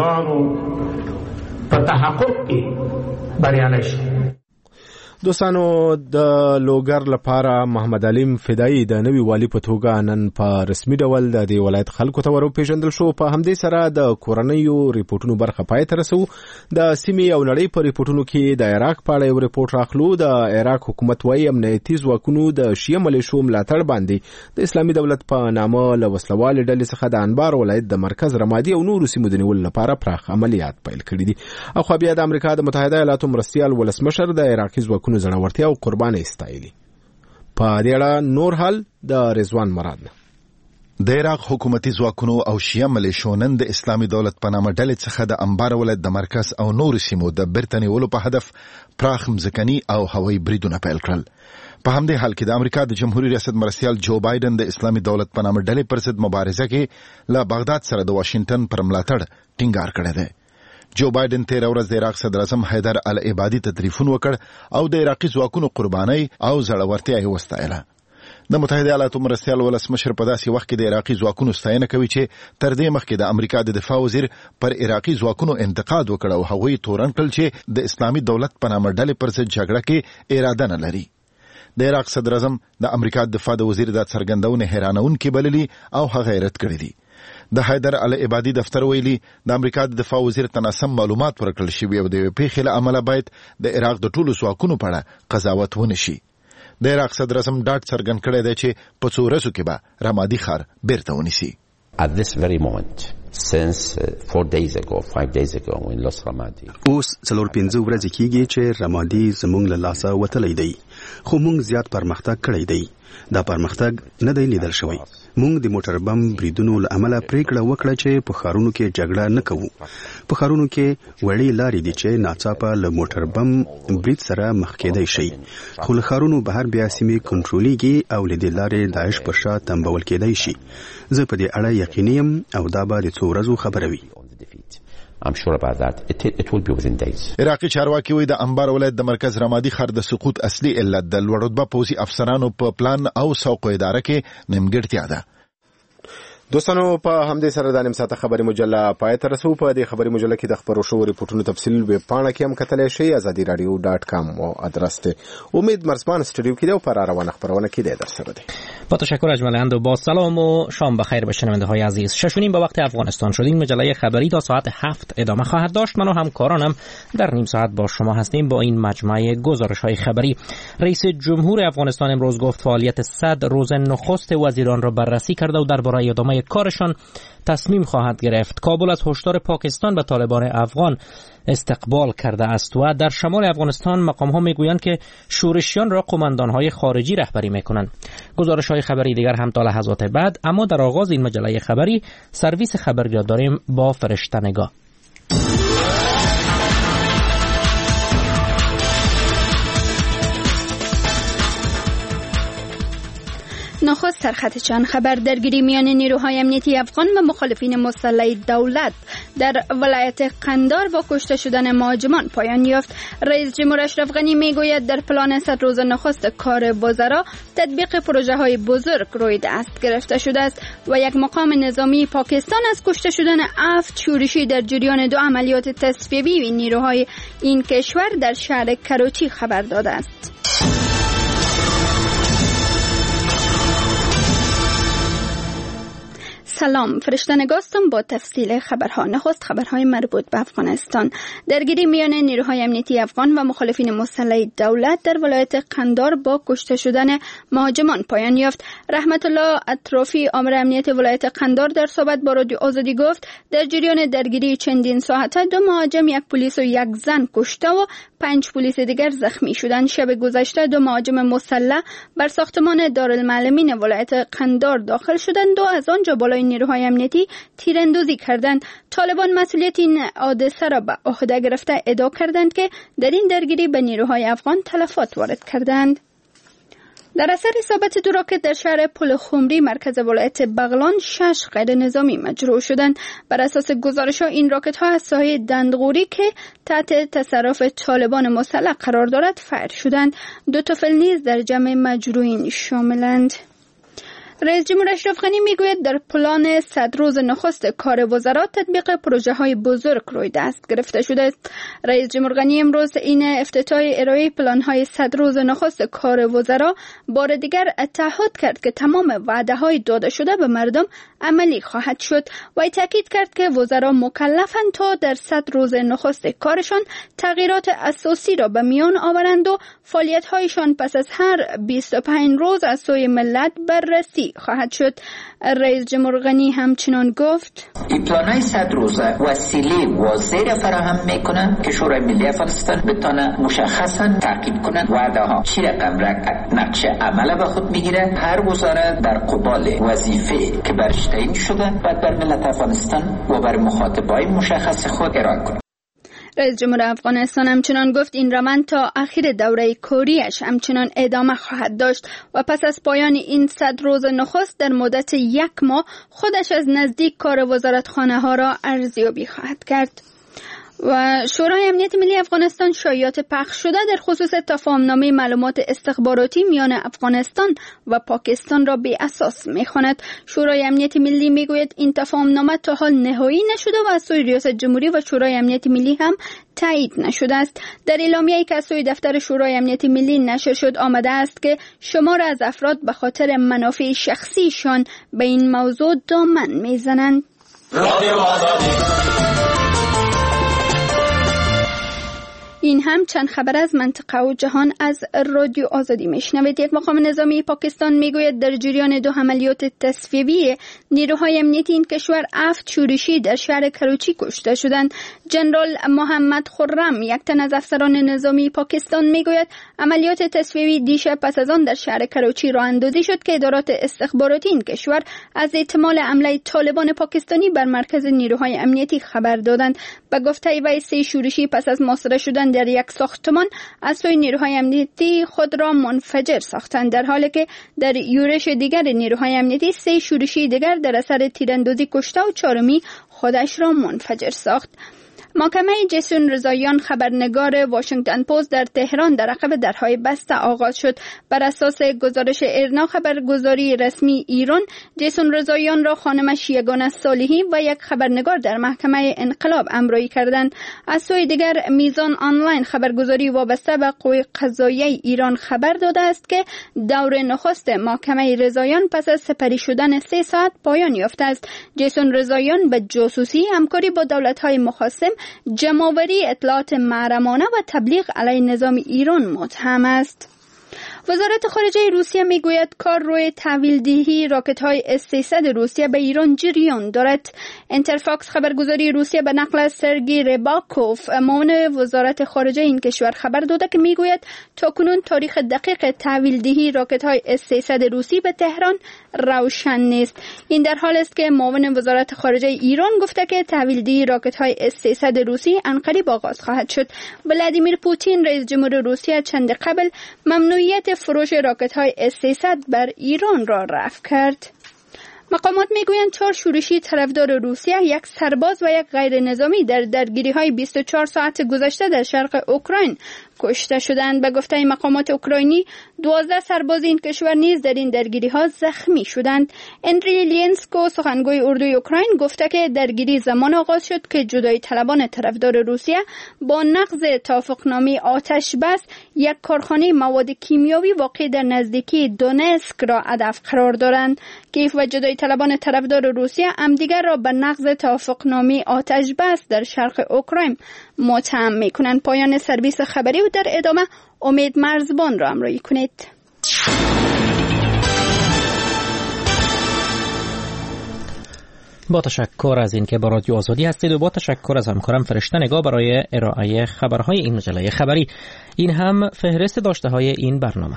ارزوګانو په تحقق کې بریالی شم. دوستانو د لوګر لپاره محمد علیم فدایي د نوي والی په توګه نن په رسمي ډول د دې ولایت خلکو ته ورپېژندل شو. په همدې سره د کورنیو ریپورتونو برخه پای ته رسو. د سیمې او نړۍ په ریپورتونو کې د عراق په اړه یو ریپورت راخلو. د عراق حکومت وايي امنیتي ځواکونو د شیعه ملیشو ملاتړ باندې د اسلامي دولت په نامه له وسلوالې ډلې څخه د انبار ولایت د مرکز رمادي او نورو سیمو د نیولو لپاره پراخ عملیات پیل کړي دي. اخوا بیا د امریکا د متحده ایالاتو مرستیال ولسمشر د عراقي ځواکونو زړورتیا او قرباني استایلي. په دې اړه نور حال د رضوان مراد نه. د عراق حکومتي ځواکونو او شیعه ملیشو نن د اسلامي دولت په نامه ډلې څخه د انبار ولایت د مرکز او نورو سیمو د بیرته نیولو په هدف پراخ مځکني او هوایي بریدونه پیل کړل. په همدې حال کې د امریکا د جمهوریت ریاست مرستیال جو بایدن د اسلامي دولت په نامه ډلې پر ضد مبارزه کې له بغداد سره د واشنگټن پر ملاتړ ټینګار کړی دی. جو بایدن تیر ورځ د عراق صدر اعظم حیدر العبادي ته تلیفون وکړ او د عراقي ځواکونو قرباني او زړورتیا یې وستایله. د متحده ایالاتو مرستیال ولسمشر په داسې وخت کې د عراقي ځواکونو ستاینه کوي چې تر دې مخکې د امریکا د دفاع وزیر پر عراقي ځواکونو انتقاد وکړ او هغوی تورن کړل چې د اسلامي دولت په نامه ډلې پر ضد جګړه کې اراده نه لري. د عراق صدر اعظم د امریکا د دفاع د وزیر د څرګندونې حیرانونکې بللي او هغه رد کړې دي. د حیدر العبادي دفتر ویلي د امریکا د دفاع وزیر ته ناسم معلومات ورکړل شوي او د یوې پیښې له امله باید د عراق د ټولو ځواکونو په اړه قضاوت ونشي. د عراق صدر اعظم ډاډ څرګند کړی دی چې په څو ورځو کې به رمادي ښار بیرته ونیسي. At this very moment, since uh, four days ago, five days ago, we lost Ramadi. اوس څلور پنځه ورځې کېږي چې رمادي زموږ له لاسه وتلی دی. خو موږ زیات پرمختګ کړی دی. دا پرمختګ نه دی لیدل شوی. موږ د موټر بم بریدونو له امله پریکړه وکړه چې په ښارونو کې جګړه نه کوو. په ښارونو کې وړې لارې دي چې ناڅاپه له موټر بم برید سره مخ کېدای شي. خو له ښارونو بهر بیا سیمې کنټرولېږي او له دې لارې داعش پر شا تنبول کېدای شي. زه په دې اړه یقیني یم او دا به د څو ورځو خبره وي. I'm sure about that. It, it will be within days. عراقي چارواکي وایي د انبار ولایت د مرکز رمادي ښار د سقوط اصلي علت د لوړ رتبه پوځي افسرانو په پلان او سوق اداره کې نیمګړتیا ده. دوستانو په همدې سره د نیم ساعته خبري مجله پای ته رسو. په دې خبري مجله کې د خبرو شو ریپورتونو تفصیل ویب پاڼه کې هم کتلی شئ. ازادي رادیو ډاټ کام او ادرس ته. امید مرزبان استودیو کې د پر روانه خبرونه کې د در سره دی. با تشکر اجمالاً و با سلام و شام بخیر به شنونده های عزیز. ششونیم به وقت افغانستان شدیم. مجله خبری تا ساعت هفت ادامه خواهد داشت. من و همکارانم در نیم ساعت با شما هستیم با این مجموعه گزارش های خبری. رئیس جمهور افغانستان امروز گفت فعالیت صد روز نخست وزیران را بررسی کرده و درباره ادامه کارشان تصمیم خواهد گرفت. کابل از هشدار پاکستان به طالبان افغان استقبال کرده است و در شمال افغانستان مقام‌ها میگویند که شورشیان را قماندان‌های خارجی رهبری میکنند. گزارش‌های خبری دیگر هم تا لحظات بعد، اما در آغاز این مجله خبری سرویس خبری را داریم با فرشته‌نگاه. نخست سرخط چند خبر. درگیری میان نیروهای امنیتی افغان و مخالفین مسلح دولت در ولایت قندار با کشته شدن مهاجمان پایان یافت. رئیس جمهور اشرف غنی میگوید در پلان صد روز نخست کار وزرا تطبیق پروژه های بزرگ روی دست گرفته شده است و یک مقام نظامی پاکستان از کشته شدن هفت شورشی در جریان دو عملیات تصفیه‌ای نیروهای این کشور در شهر کراچی خبر داده است. سلام، فرشته‌نگاستم با تفصیل خبرها. نخست خبرهای مربوط به افغانستان. درگیری میان نیروهای امنیتی افغان و مخالفین مسلح دولت در ولایت قندار با کشته شدن مهاجمان پایان یافت. رحمت الله اطرافی آمر امنیت ولایت قندار در صحبت با رادیو آزادی گفت در جریان درگیری چندین ساعته دو مهاجم، یک پلیس و یک زن کشته و پنج پلیس دیگر زخمی شدند. شب گذشته دو مهاجم مسلح بر ساختمان دارالمعلمین ولایت قندار داخل شدند و از آنجا بالای نیروهای امنیتی تیراندازی کردند. طالبان مسئولیت این حادثه را به عهده گرفته ادعا کردند که در این درگیری به نیروهای افغان تلفات وارد کردند. در اثر اصابت دو راکت در شهر پل خمری مرکز ولایت بغلان شش غیر نظامی مجروح شدند. بر اساس گزارش‌ها این راکت ها از ساحه دندغوری که تحت تصرف طالبان مسلح قرار دارد فایر شدند. دو طفل نیز در جمع مجروحین شاملند. رئیس جمهور اشرف غنی میگوید در پلان صد روز نخست کار وزرا تطبیق پروژه های بزرگ روی دست گرفته شده است. رئیس جمهور غنی امروز این افتتاح ارائه پلان های صد روز نخست کار وزرا بار دیگر تعهد کرد که تمام وعده های داده شده به مردم عملی خواهد شد و تاکید کرد که وزرا مکلفند تا در صد روز نخست کارشان تغییرات اساسی را به میان آورند و فعالیت هایشان پس از هر بیست و پنج روز از سوی ملت بررسی خواهد شد. رئیس جمهور غنی همچنان گفت این پلان‌های صد روزه وسیله واضحی فراهم می‌کنند که شورای ملی افغانستان بتونه مشخصاً تاکید کنند وعده ها چی رقم نقشه عمل به خود میگیره. هر وزارت در قبال وظیفه که برش تعیین شده باید بر ملت افغانستان و بر مخاطبای مشخص خود ارائه کنه. رئیس جمهور افغانستان همچنان گفت این روند تا آخر دوره کوریش همچنان ادامه خواهد داشت و پس از پایان این صد روز نخست در مدت یک ماه خودش از نزدیک کار وزارتخانه ها را ارزیابی خواهد کرد. و شورای امنیت ملی افغانستان شایعات پخش شده در خصوص تفاهمنامه معلومات استخباراتی میان افغانستان و پاکستان را بی اساس می‌خواند. شورای امنیت ملی میگوید این تفاهمنامه تا حال نهایی نشده و از سوی ریاست جمهوری و شورای امنیت ملی هم تایید نشده است. در اعلامیه‌ای که از سوی دفتر شورای امنیت ملی نشر شد آمده است که شمار از افراد به خاطر منافع شخصیشان به این موضوع دامن میزنند. این هم چند خبر از منطقه و جهان از رادیو آزادی میشنوید. یک مقام نظامی پاکستان میگوید در جریان دو عملیات تصفیه‌ای نیروهای امنیتی این کشور هفت شورشی در شهر کراچی کشته شدند. جنرال محمد خرم، یک تن از افسران نظامی پاکستان، میگوید عملیات تصفیه‌ای دیشب پس از آن در شهر کراچی راه اندازی شد که ادارات استخباراتی این کشور از احتمال حمله طالبان پاکستانی بر مرکز نیروهای امنیتی خبر دادند. به گفته وی سه شورشی پس از محاصره شدن در یک ساختمان از سوی نیروهای امنیتی خود را منفجر ساختند، در حالی که در یورش دیگر نیروهای امنیتی سه شورشی دیگر در اثر تیراندازی کشته و چهارمی خودش را منفجر ساخت. محاکمه جیسون رضاییان، خبرنگار واشنگتن پست در تهران، در عقب درهای بسته آغاز شد. بر اساس گزارش ایرنا خبرگزاری رسمی ایران، جیسون رضاییان را خانمش یگانه صالحی و یک خبرنگار در محکمه انقلاب همراهی کردند. از سوی دیگر میزان آنلاین خبرگزاری وابسته به قوه قضاییه ایران خبر داده است که دور نخست محاکمه رضاییان پس از سپری شدن سه ساعت پایان یافته است. جیسون رضاییان به جاسوسی، همکاری با دولت‌های مخاصم، جمع‌آوری اطلاعات محرمانه و تبلیغ علیه نظام ایران متهم است. وزارت خارجه روسیه میگوید کار روی تحویل دهی راکت‌های اس سیصد روسیه به ایران جریان دارد. انترفاکس خبرگزاری روسیه به نقل از سرگی رباکوف، معاون وزارت خارجه این کشور، خبر داده که میگوید تاکنون تاریخ دقیق تحویل دهی راکت‌های اس سیصد روسی به تهران روشن نیست. این در حال است که معاون وزارت خارجه ایران گفته که تحویل دهی راکت‌های اس سیصد روسی عنقریب آغاز خواهد شد. ولادیمیر پوتین رئیس جمهور روسیه چند قبل ممنوعیت فروش راکت‌های اس سیصد بر ایران را رفع کرد. مقامات میگویند چهار شورشی طرفدار روسیه، یک سرباز و یک غیر نظامی در درگیری‌های بیست و چهار ساعت گذشته در شرق اوکراین کشته شدند. به گفته مقامات اوکراینی، دوازده سرباز این کشور نیز در این درگیری‌ها زخمی شدند. اندری لینسکو، سخنگوی اردوی اوکراین، گفته که درگیری زمان آغاز شد که جدای طلبان طرفدار روسیه با نقض توافقنامه آتش بس یک کارخانه مواد کیمیاوی واقع در نزدیکی دونسک را هدف قرار دارند. کیف و جدای طلبان طرفدار روسیه همدیگر را به نقض توافقنامه آتش بس در شرق اوکراین متهم می‌کنند. پایان سرویس خبری و در ادامه امید مرزبان را همراهی کنید. با تشکر از اینکه با رادیو آزادی هستید و با تشکر از همکارم فرشته نگاه برای ارائه خبرهای این مجله خبری. این هم فهرست داشته های این برنامه.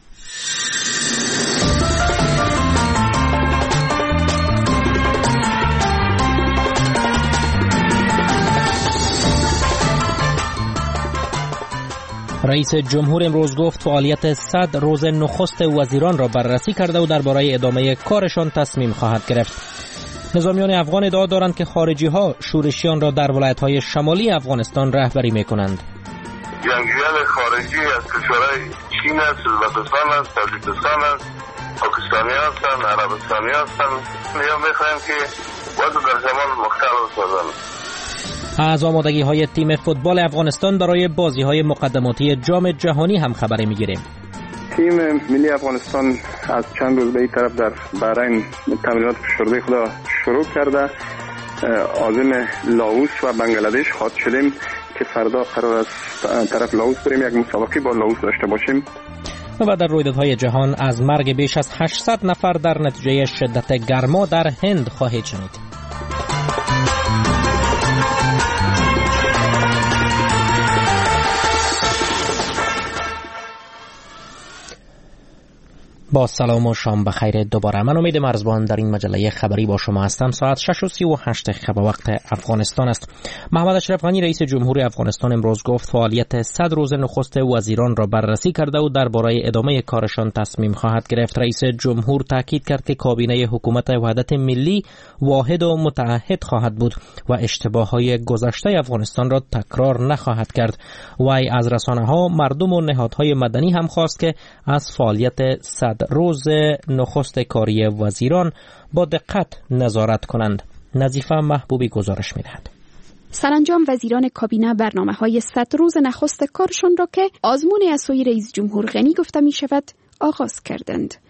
رئیس جمهور امروز گفت فعالیت صد روز نخست وزیران را بررسی کرده و درباره ادامه کارشان تصمیم خواهد گرفت. نظامیان افغان ادعا دارند که خارجی ها شورشیان را در ولایت های شمالی افغانستان رهبری می کنند. جنگجویان خارجی از کشورهای چین است، ازبکستان است، تاجیکستان است، پاکستانی هستند، عربستانی هستند. یا می خواهیم که وضع در شمال مختلف سازند. از آمادگی های تیم فوتبال افغانستان برای بازی های مقدماتی جام جهانی هم خبری میگیریم. تیم ملی افغانستان از چند روز به این طرف در بحرین تمرینات فشرده خود شروع کرده. عازم لاوس و بنگلادش خواهد شدیم که فردا قرار است طرف لاوس بریم، یک مسابقه با لاوس داشته باشیم. و در رویدادهای جهان از مرگ بیش از هشتصد نفر در نتیجه شدت گرما در هند خواهید شنید. با سلام و شام بخیر دوباره. من امید مرزبان در این مجله خبری با شما هستم. ساعت شش و سی و هشت خبر وقت افغانستان است. محمد اشرف غنی رئیس جمهور افغانستان امروز گفت فعالیت صد روز نخست وزیران را بررسی کرده و درباره ادامه کارشان تصمیم خواهد گرفت. رئیس جمهور تاکید کرد که کابینه حکومت وحدت ملی واحد و متعهد خواهد بود و اشتباهات گذشته افغانستان را تکرار نخواهد کرد. وی از رسانه‌ها، مردم و نهادهای مدنی هم خواست که از فعالیت صد روز نخست کاری وزیران با دقت نظارت کنند. نظیفه محبوبی گزارش می‌دهد. سرانجام وزیران کابینه برنامه‌های صد روز نخست کارشان را که آزمون از سوی رئیس جمهور غنی گفته می‌شود آغاز کردند.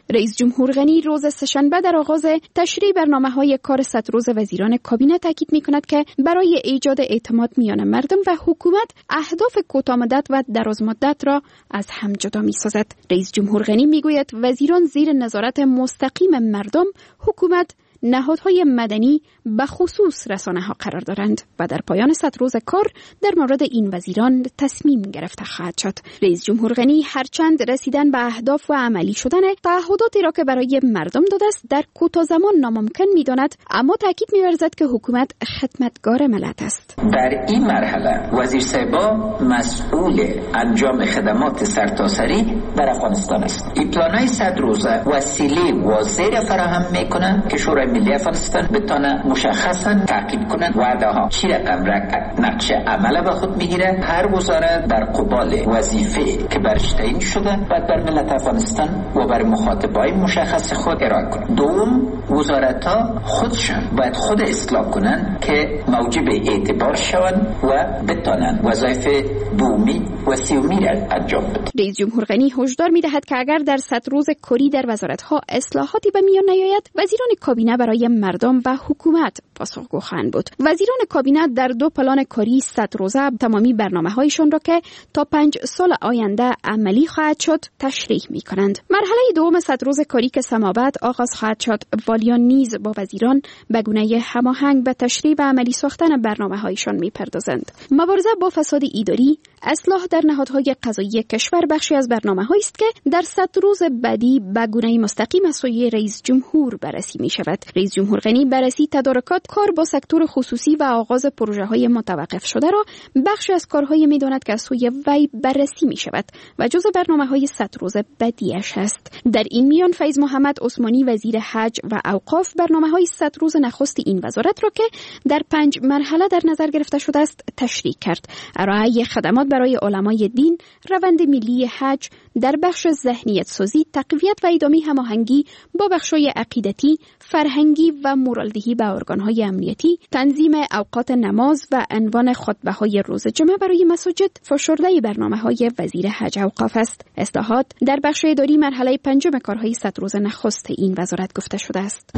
رئیس جمهور غنی روز سه‌شنبه در آغاز تشریح برنامه‌های کار صد روز وزیران کابینه تاکید می‌کند که برای ایجاد اعتماد میان مردم و حکومت اهداف کوتاه‌مدت و درازمدت را از هم جدا می‌سازد. رئیس جمهور غنی می‌گوید وزیران زیر نظارت مستقیم مردم، حکومت، نهادهای مدنی به خصوص رسانه‌ها قرار دارند و در پایان صد روز کار در مورد این وزیران تصمیم گرفته خواهد شد. رئیس جمهور غنی هرچند رسیدن به اهداف و عملی شدن تعهداتی را که برای مردم داده است در کوتاه زمان ناممکن می‌داند، اما تاکید می‌ورزد که حکومت خدمتگار ملت است. در این مرحله وزیر صاحبا مسئول انجام خدمات سرتاسری در افغانستان است. این پلان‌های صد روزه وسیله واضح فراهم می‌کنند که شورای ملی افغانستان بتونه مشخصا تاکید کنند وعده ها چی رقم نقشه عمل به خود میگیره. هر وزارت در قبال وظیفه که برش تعیین شده باید بر ملت افغانستان و بر مخاطبای مشخص خود ارائه کنند. دوم، وزارت ها خودشان باید خود اصلاح کنند که موجب اعتبار شوند و بتونن وظایف دومی و سیومی را انجام بدن. رئیس جمهور غنی هشدار می‌دهد که اگر در صد روز کاری در وزارت‌ها اصلاحاتی به میان نیاید، وزیران کابینه برای مردم و حکومت پاسخگو خواهند بود. وزیران کابینه در دو پلان کاری صد روزه تمامی برنامه‌هایشان را که تا پنج سال آینده عملی خواهد شد تشریح می‌کنند. مرحله دوم صد روز کاری که سماوت آغاز خواهد شد، والیان نیز با وزیران به گونه هماهنگ به تشریح و عملی ساختن برنامه‌هایشان می‌پردازند. مبارزه با فساد اداری، اصلاح در نهادهای قضایی کشور بخشی از برنامه‌هایی است که در صد روز بعدی به گونه مستقیم از سوی رئیس جمهور بررسی می‌شود. رئیس جمهور غنی بررسی تدارکات کار با سکتور خصوصی و آغاز پروژه‌های متوقف شده را بخشی از کارهای می‌داند که از سوی وی بررسی می‌شود و جزء برنامه‌های صد روز بعدیش است. در این میان فیض محمد عثمانی وزیر حج و اوقاف برنامه‌های صد روز نخست این وزارت را که در پنج مرحله در نظر گرفته شده است تشریح کرد. ارائه خدمات برای علمای دین، روند ملی حج در بخش ذهنیت سازی، تقویت و ادامه هماهنگی با بخش‌های عقیدتی، فرهنگی و مورالدهی به ارگان‌های امنیتی، تنظیم اوقات نماز و عنوان خطبه‌های روز جمعه برای مساجد فشرده برنامه‌های وزیر حج اوقاف است. اصلاحات در بخش اداری مرحله پنجم کارهای صد روز نخست این وزارت گفته شده است.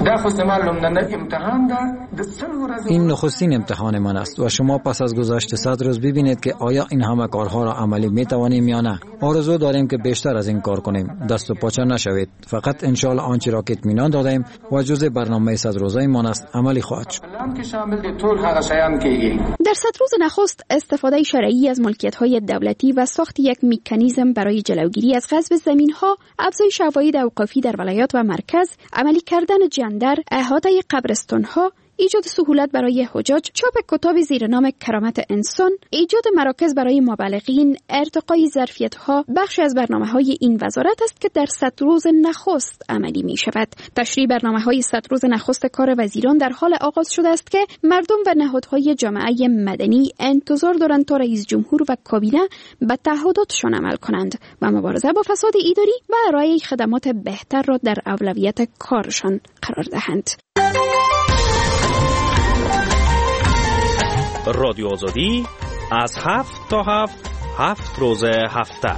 این نخستین امتحان من است و شما پس از گذشت صد روز ببینید که آیا این همه کارها را عملی می‌توانیم یا نه. آرزو داریم که بیشتر از این کار کنیم. دست و پاچه نشوید. فقط ان شاء الله آنچه را که اطمینان دادیم و جزء برنامه صد روزه ایمان است عملی خواهد شد. در صد روز نخست استفاده شرعی از ملکیت‌های دولتی و ساخت یک مکانیزم برای جلوگیری از غصب زمین‌ها، افزایش عواید اوقافی در ولایات و مرکز، عملی کردن جندر، احاطه قبرستان‌ها، ایجاد سهولت برای حجاج، چاپ کتاب زیر نام کرامت انسان، ایجاد مراکز برای مبلغین، ارتقای ظرفیت‌ها بخشی از برنامه‌های این وزارت است که در صد روز نخست عملی می‌شود. تشریح برنامه‌های صد روز نخست کار وزیران در حال آغاز شده است که مردم و نهادهای جامعه مدنی انتظار دارند تا رئیس جمهور و کابینه به تعهداتشان عمل کنند و مبارزه با فساد اداری و ارائه خدمات بهتر را در اولویت کارشان قرار دهند. رادیو آزادی از هفت تا هفت هفت روز هفته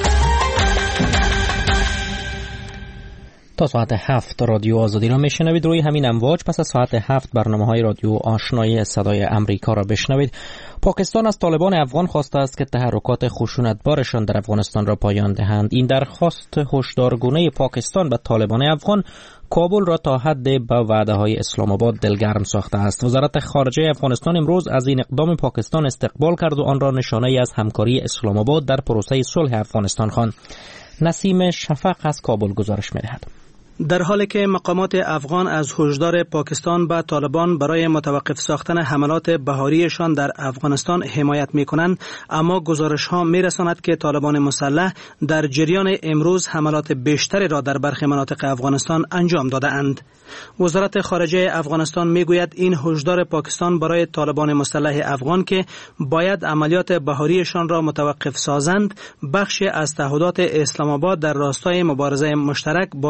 تا ساعت هفت رادیو آزادی را میشنوید. روی همین امواج پس از ساعت هفت برنامه های رادیو آشنایی صدای امریکا را بشنوید. پاکستان از طالبان افغان خواسته است که تحرکات خشونتبارشان در افغانستان را پایان دهند. این درخواست هشدارگونه پاکستان به طالبان افغان کابل را تا حد به وعده‌های اسلام آباد دلگرم ساخته است. وزارت خارجه افغانستان امروز از این اقدام پاکستان استقبال کرد و آن را نشانه‌ای از همکاری اسلام آباد در پروسه صلح افغانستان خواند. نسیم شفق از کابل گزارش می‌دهد. در حالی که مقامات افغان از هشدار پاکستان به طالبان برای متوقف ساختن حملات بهاریشان در افغانستان حمایت می‌کنند، اما گزارش‌ها می‌رساند که طالبان مسلح در جریان امروز حملات بیشتری را در برخی مناطق افغانستان انجام داده‌اند. وزارت خارجه افغانستان میگوید این هشدار پاکستان برای طالبان مسلح افغان که باید عملیات بهاریشان را متوقف سازند، بخشی از تعهدات اسلام آباد در راستای مبارزه مشترک با تروریسم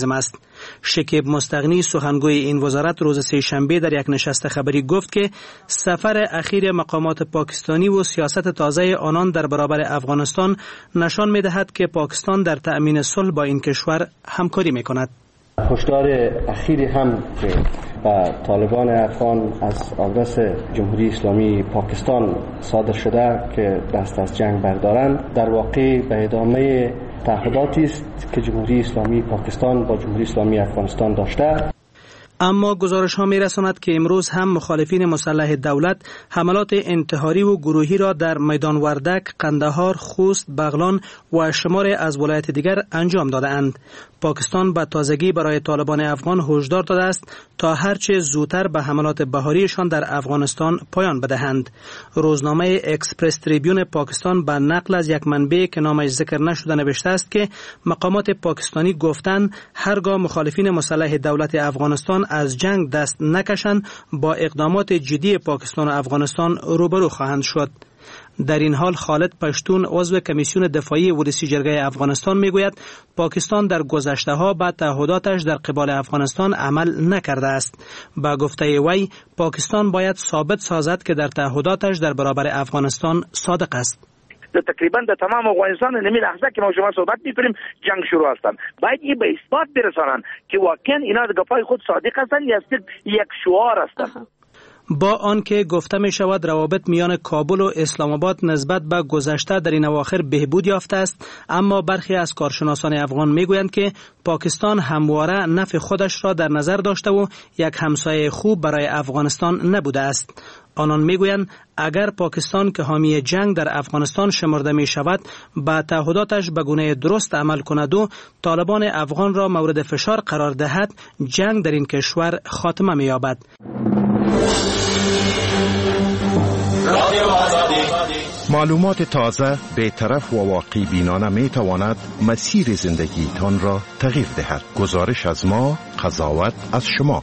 لازم است. شکیب مستغنی سخنگوی این وزارت روز سه شنبه در یک نشست خبری گفت که سفر اخیر مقامات پاکستانی و سیاست تازه آنان در برابر افغانستان نشان می‌دهد که پاکستان در تأمین صلح با این کشور همکاری می‌کند. هشدار اخیری هم که با طالبان افغان از آدرس جمهوری اسلامی پاکستان صادر شده که دست از جنگ بردارند در واقع به ادامه تعهداتی است که جمهوری اسلامی پاکستان با جمهوری اسلامی افغانستان داشته. اما گزارش ها می رساند که امروز هم مخالفین مسلح دولت حملات انتحاری و گروهی را در میدان وردک، قندهار، خوست، بغلان و شمار از ولایت دیگر انجام داده اند. پاکستان به تازگی برای طالبان افغان هشدار داده است تا هرچه زودتر به حملات بهاریشان در افغانستان پایان بدهند. روزنامه اکسپرس تریبیون پاکستان به نقل از یک منبع که نامش ذکر نشده نوشته است که مقامات پاکستانی گفتند هرگاه مخالفین مسلح دولت افغانستان از جنگ دست نکشند با اقدامات جدی پاکستان و افغانستان روبرو خواهند شد. در این حال خالد پشتون عضو کمیسیون دفاعی ولسی جرگه افغانستان میگوید پاکستان در گذشته ها به تعهداتش در قبال افغانستان عمل نکرده است. با گفته وی پاکستان باید ثابت سازد که در تعهداتش در برابر افغانستان صادق است. تقریبا در تمام افغانستان نمی لحظه که ما شما صحبت می‌کنیم جنگ شروع هستند. باید این به اثبات برسانند که واقعا اینا در گپای خود صادق هستند یا صرف یک شعار هستند. با آنکه گفته می شود روابط میان کابل و اسلام آباد نسبت به گذشته در این اواخر بهبود یافته است، اما برخی از کارشناسان افغان می گویند که پاکستان همواره نفع خودش را در نظر داشته و یک همسایه خوب برای افغانستان نبوده است. آنان می گویند اگر پاکستان که حامی جنگ در افغانستان شمرده می شود با تعهداتش به گونه درست عمل کند و طالبان افغان را مورد فشار قرار دهد، جنگ در این کشور خاتمه می یابد. معلومات تازه، بی‌طرف و واقع بینانه می تواند مسیر زندگی تان را تغییر دهد. گزارش از ما، قضاوت از شما.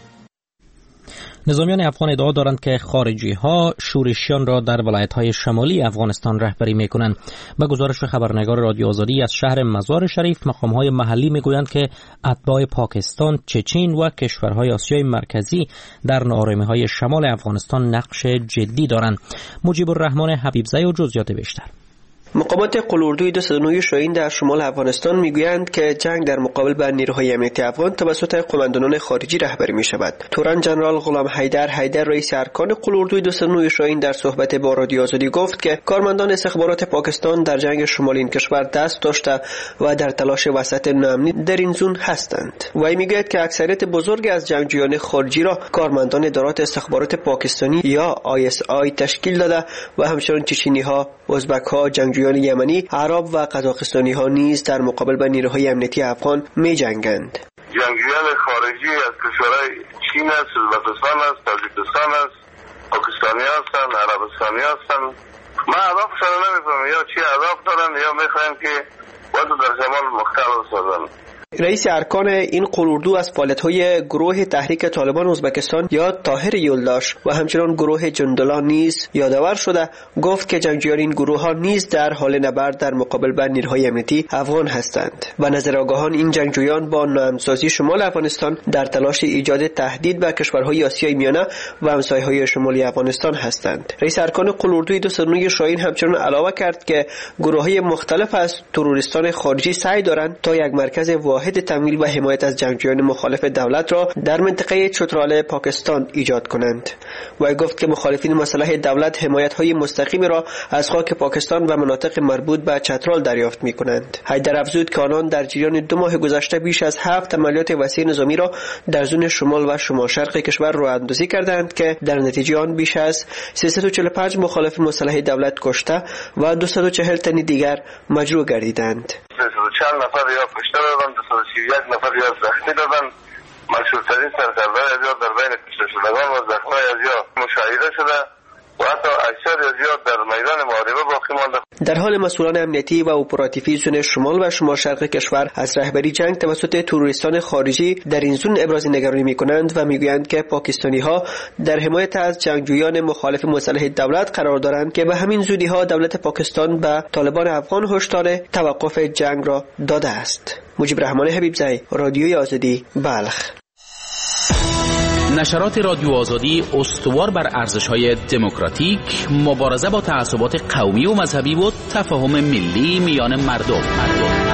نظامیان افغان ادعا دارند که خارجی ها شورشیان را در ولایت های شمالی افغانستان رهبری می کنند. به گزارش خبرنگار رادیو آزادی از شهر مزار شریف، مقام های محلی می گویند که اتباع پاکستان، چچین و کشورهای آسیای مرکزی در ناآرامی های شمال افغانستان نقش جدی دارند. مجیب الرحمن حبیبزی و جزئیات بیشتر. مقامات قلاردوی دو صد و نه شاهین در شمال افغانستان میگویند که جنگ در مقابل با نیروهای امنیتی افغان توسط قماندانان خارجی رهبری می شود. توران جنرال غلام حیدر حیدر رئیس ارکان قلاردوی دو صد و نه شاهین در صحبت با رادیو آزادی گفت که کارمندان استخبارات پاکستان در جنگ شمال این کشور دست داشته و در تلاش وسط ناامنی در این زون هستند. وی میگوید که اکثریت بزرگ از جنگجویان خارجی را کارمندان ادارات استخبارات پاکستانی یا آی اس آی تشکیل داده و همچنین چچینی ها، ازبک ها، جنگجویان یمنی، عرب و قزاقستانی ها نیز در مقابل با نیروهای امنیتی افغان می جنگند. جنگجویان خارجی از کشورهای چین است، ازبکستان است، تاجیکستان است، پاکستانی هستند، عربستانی هستند. من اهدافشان نمیفهمم، یا چی اهداف دارن یا میخواین که وضع در شمال مختلف سازند. رئیس ارکان این قلاردو از فعالیت‌های گروه تحریک طالبان ازبکستان یا طاهر یولداش و همچنین گروه جندلا نیز یادآور شده، گفت که جنگجویان این گروه ها نیز در حال نبرد در مقابل با نیروهای امنیتی افغان هستند. و نظر آگاهان این جنگجویان با ناامن‌سازی شمال افغانستان در تلاش ایجاد تهدید به کشورهای آسیای میانه و همسایه‌های شمالی افغانستان هستند. رئیس ارکان قلاردوی دو صد و نه شاهین همچنین علاوه کرد که گروه‌های مختلف از تروریستان خارجی سعی دارند تا یک مرکز واحد تمویل و حمایت از جنگجویان مخالف دولت را در منطقه چترال پاکستان ایجاد کنند. و گفت که مخالفین مسلح دولت حمایت‌های مستقیمی را از خاک پاکستان و مناطق مربوط به چترال دریافت می‌کنند. حیدر افزود که آنان در جریان دو ماه گذشته بیش از هفت عملیات وسیع نظامی را در زون شمال و شمال شرق کشور راه‌اندازی کردند که در نتیجه آن بیش از سیصد و چهل و پنج مخالف مسلح دولت کشته و دویست و چهل تن دیگر مجروح گردیدند. چند نفر یا کشته دادن، دویست و سی و یک نفر یا زخمی دادن. مشهورترین سرکردهای از یا در بین کشته شدگان و زخمی از یا مشاهده شده و حتی اکثر یا زیاد در میدان محاربه باقی مانده. در حال مسئولان امنیتی و اپراتیوی زون شمال و شمال شرق کشور از رهبری جنگ توسط تروریستان خارجی در این زون ابراز نگرانی می‌کنند و می‌گویند که پاکستانی‌ها در حمایت از جنگجویان مخالف مسلح دولت قرار دارند که به همین زودی‌ها دولت پاکستان به طالبان افغان هشدار توقف جنگ را داده است. مجیب رحمان حبیبزی، رادیوی آزادی، بلخ. نشرات رادیو آزادی استوار بر ارزش‌های دموکراتیک، مبارزه با تعصبات قومی و مذهبی و تفاهم ملی میان مردم. مردم.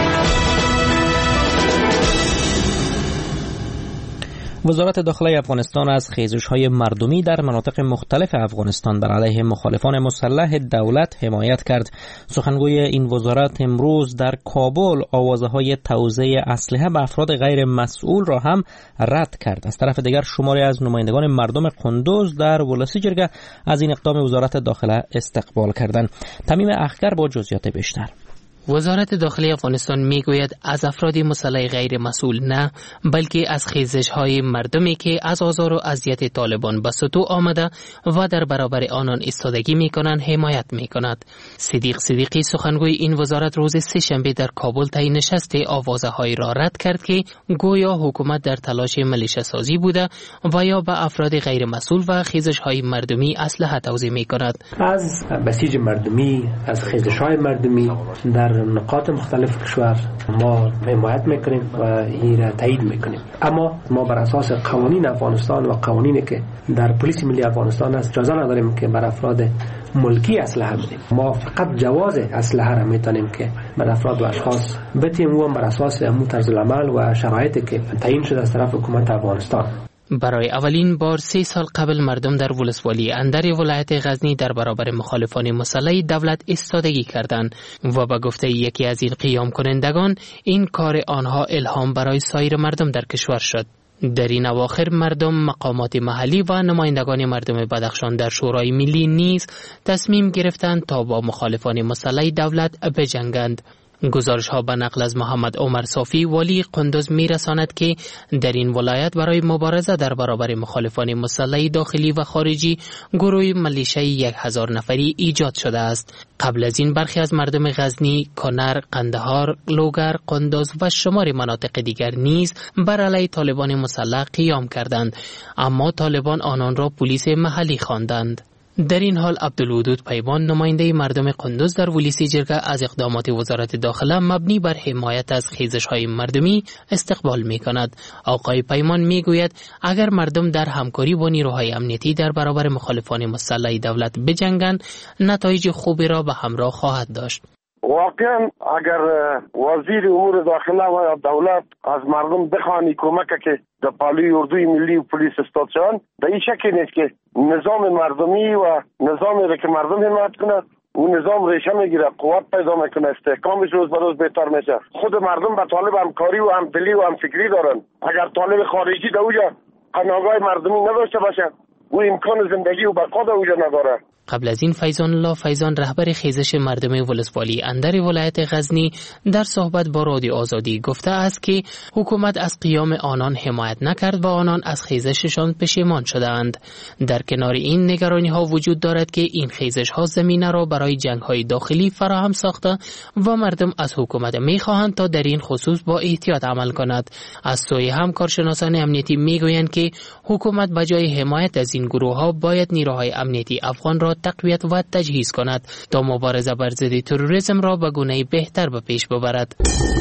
وزارت داخله افغانستان از خیزش‌های مردمی در مناطق مختلف افغانستان بر علیه مخالفان مسلح دولت حمایت کرد. سخنگوی این وزارت امروز در کابل آوازه‌های توزیع اسلحه به افراد غیر مسئول را هم رد کرد. از طرف دیگر شماری از نمایندگان مردم قندوز در ولسی جرگه از این اقدام وزارت داخله استقبال کردند. تمیم اخگر با جزئیات بیشتر. وزارت داخلی افغانستان میگوید از افراد مسلح غیر مسئول نه، بلکه از خیزش‌های مردمی که از آزار و اذیت طالبان به سطوح آمده و در برابر آنان ایستادگی میکنند حمایت میکند. صدیق صدیقی سخنگوی این وزارت روز سه شنبه در کابل طی نشست آوازه‌های را رد کرد که گویا حکومت در تلاش ملیشه سازی بوده و یا به افراد غیر مسئول و خیزش‌های مردمی اسلحه توزیع میکند. از بسیج مردمی، از خیزش‌های مردمی در نقاط مختلف کشور ما حمایت میکنیم و این را تایید میکنیم، اما ما بر اساس قوانین افغانستان و قوانینی که در پلیس ملی افغانستان است اجازه نداریم که بر افراد ملکی اسلحه بدیم. ما فقط جواز اسلحه را میتونیم که بر افراد و اشخاص بدیم و بر اساس همون طرز العمل و شرایطی که تعیین شده از طرف حکومت افغانستان. برای اولین بار سه سال قبل مردم در ولسوالی اندر ولایت غزنی در برابر مخالفان مسلح دولت ایستادگی کردند و به گفته یکی از این قیام کنندگان این کار آنها الهام برای سایر مردم در کشور شد. در این اواخر مردم، مقامات محلی و نمایندگان مردم بدخشان در شورای ملی نیز تصمیم گرفتند تا با مخالفان مسلح دولت بجنگند. گزارش ها به نقل از محمد عمر صافی والی قندوز می رساند که در این ولایت برای مبارزه در برابر مخالفان مسلح داخلی و خارجی گروه ملیشه یک هزار نفری ایجاد شده است. قبل از این برخی از مردم غزنی، کنر، قندهار، لوگر، قندوز و شمار مناطق دیگر نیز بر علیه طالبان مسلح قیام کردند، اما طالبان آنان را پلیس محلی خواندند. در این حال عبدالودود پیمان، نماینده مردم قندوز در ولسی جرگه، از اقدامات وزارت داخله مبنی بر حمایت از خیزش‌های مردمی استقبال می‌کند. آقای پیمان می‌گوید اگر مردم در همکاری با نیروهای امنیتی در برابر مخالفان مسلح دولت بجنگند، نتایج خوبی را به همراه خواهد داشت. واقعا اگر وزیر امور داخله و دولت از مردم بخوانی کمک که در پالوی اردوی ملی و پلیس استاد شوند، در این شکی نیست که نظام مردمی و نظامی را که مردم حمایت کنند و نظام ریشه میگیره، قوت پیدا میکنه، استحکامش روز به روز بهتر میشه. خود مردم به طالب همکاری و همدلی و همفکری دارن. اگر طالب خارجی در اوجا پناهگاه مردمی نداشته باشه و امکان زندگی و بقا در اوجا نداره. قبل از این فیضان الله فیضان، رهبر خیزش مردم ولسوالی اندر ولایت غزنی، در صحبت با رادیو آزادی گفته است که حکومت از قیام آنان حمایت نکرد و آنان از خیزششان پشیمان شدند. در کنار این نگرانی ها وجود دارد که این خیزش ها زمینه را برای جنگ های داخلی فراهم ساخته و مردم از حکومت می خواهند تا در این خصوص با احتیاط عمل کند. از سوی هم کارشناسان امنیتی می گویند که حکومت بجای حمایت از این گروه ها باید نیروهای امنیتی افغان را تقویت و تجهیز کند تا مبارزه بر ضد تروریسم را به گونه‌ای بهتر به پیش ببرد.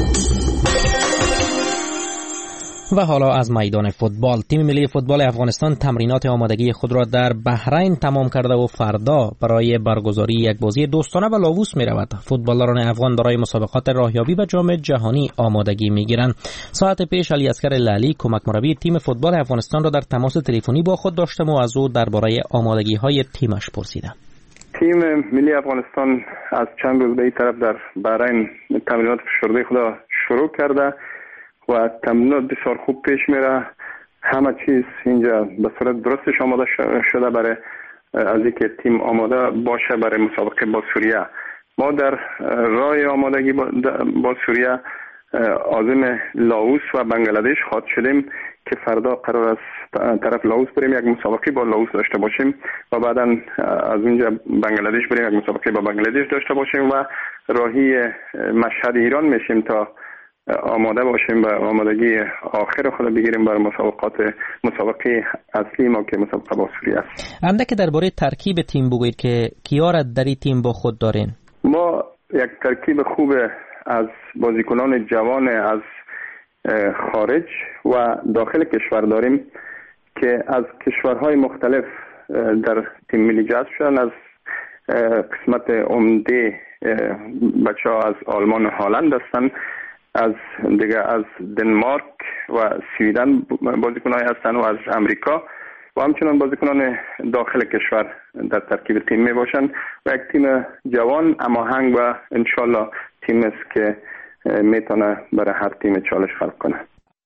و حالا از میدان فوتبال. تیم ملی فوتبال افغانستان تمرینات آمادگی خود را در بحرین تمام کرده و فردا برای برگزاری یک بازی دوستانه به لاووس می رود. فوتبالران افغان برای مسابقات راهیابی به جام جهانی آمادگی می گیرند. ساعت پیش علی اصغر لعلی، کمک مربی تیم فوتبال افغانستان، را در تماس تلفنی با خود داشتم و از او درباره آمادگی های تیمش پرسیدم. تیم ملی افغانستان از چند روز به این طرف در بحرین تمرینات فشرده خود شروع کرده و تمرینات بسیار خوب پیش میره. همه چیز اینجا به صورت درستش آماده شده برای از اینکه تیم آماده باشه برای مسابقه با سوریه. ما در راه آمادگی با سوریه عازم لاوس و بنگلادش خواهد شدیم که فردا قرار است طرف لاوس بریم یک مسابقه با لاوس داشته باشیم و بعدا از اونجا بنگلادش بریم یک مسابقه با بنگلادش داشته باشیم و راهی مشهد ایران میشیم تا آماده باشیم و آمادگی آخر خود بگیریم برای مسابقات مسابقه اصلی ما که مسابقه با سوریه است. اندک درباره ترکیب تیم بگویید که کیا را در این تیم با خود دارین؟ ما یک ترکیب خوب از بازیکنان جوان از خارج و داخل کشور داریم که از کشورهای مختلف در تیم ملی جذب شدن. از قسمت عمده بچه ها از آلمان و هلند هستند، از دیگه از دنمارک و سویدن بازیکنای هستند و از امریکا و همچنان بازیکنان داخل کشور در ترکیب تیم می باشند و یک تیم جوان اما هنگ و انشالله تیم است که میتونه برای هر تیم چالش خلق کنه.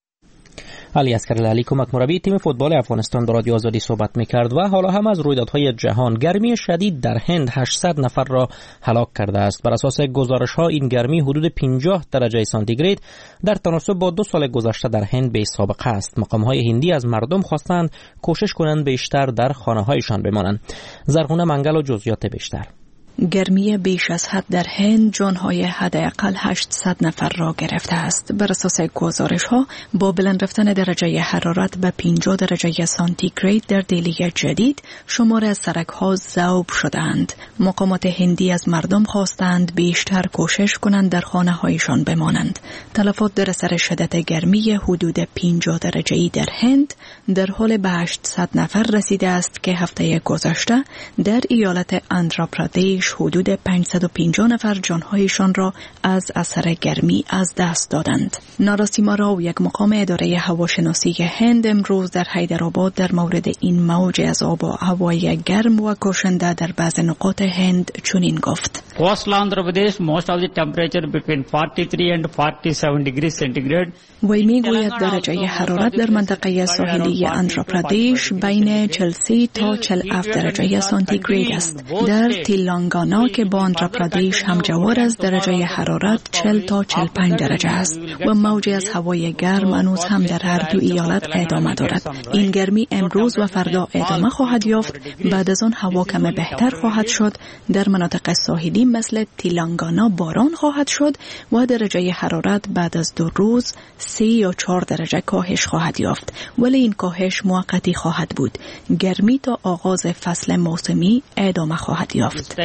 علی عسکرالعلی کمک مربی تیم فوتبال افغانستان با رادیو آزادی صحبت می‌کرد و حالا هم از رویدادهای جهان. گرمی شدید در هند هشتصد نفر را هلاک کرده است. بر اساس گزارش‌ها این گرمی حدود پنجاه درجه سانتیگراد در تناسب با دو سال گذشته در هند بی سابقه است. مقام‌های هندی از مردم خواستند کوشش کنند بیشتر در خانه‌هایشان بمانند. زرغونه منگل و جزئیات بیشتر. گرمی بیش از حد در هند جانهای حداقل هشتصد نفر را گرفته است. بر اساس گزارش‌ها با بلند رفتن درجه حرارت به پنجاه درجه سانتیگراد در دهلی جدید شمار از سرک‌ها ذوب شدند. مقامات هندی از مردم خواستند بیشتر کوشش کنند در خانه‌هایشان بمانند. تلفات در اثر شدت گرمی حدود پنجاه درجه‌ای در هند در حال به هشتصد نفر رسیده است که هفته گذشته در ایالت آندھراپردیش حدود پانصد و پنجاه نفر جانهایشان را از اثر گرمی از دست دادند. ناراسیما راو، یک مقام اداره هواشناسی هند، امروز در حیدرآباد در مورد این موج از آب و هوای گرم و کشنده در بعض نقاط هند چنین گفت: Coastal Andhra Pradesh, most of the temperature between forty-three and forty-seven degrees centigrade. وی میگوید درجه حرارت در منطقه ساحلی آندھراپردیش بین چهل و سه تا چهل و هفت درجه سانتیگراد است. در تلنگانه که با آندھراپردیش همجوار است درجه حرارت چهل تا چهل و پنج درجه است و موج از هوای گرم هنوز هم در هر دو ایالت ادامه دارد. این گرمی امروز و فردا ادامه خواهد یافت. بعد از آن هوا کم بهتر خواهد شد. در مناطق ساحلی مثل تلنگانه باران خواهد شد و درجه حرارت بعد از دو روز سه یا چهار درجه کاهش خواهد یافت، ولی این کاهش موقتی خواهد بود. گرمی تا آغاز فصل موسمی ادامه خواهد یافت.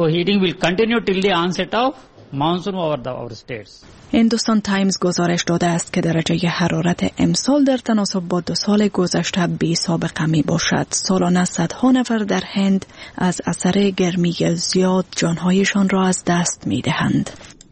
هندوستان تایمز گزارش داده است که درجه حرارت امسال در تناسب با دو سال گذشته بی سابقه می باشد. سالانه صدها نفر در هند از اثر گرمی زیاد جانهایشان را از دست می دهند.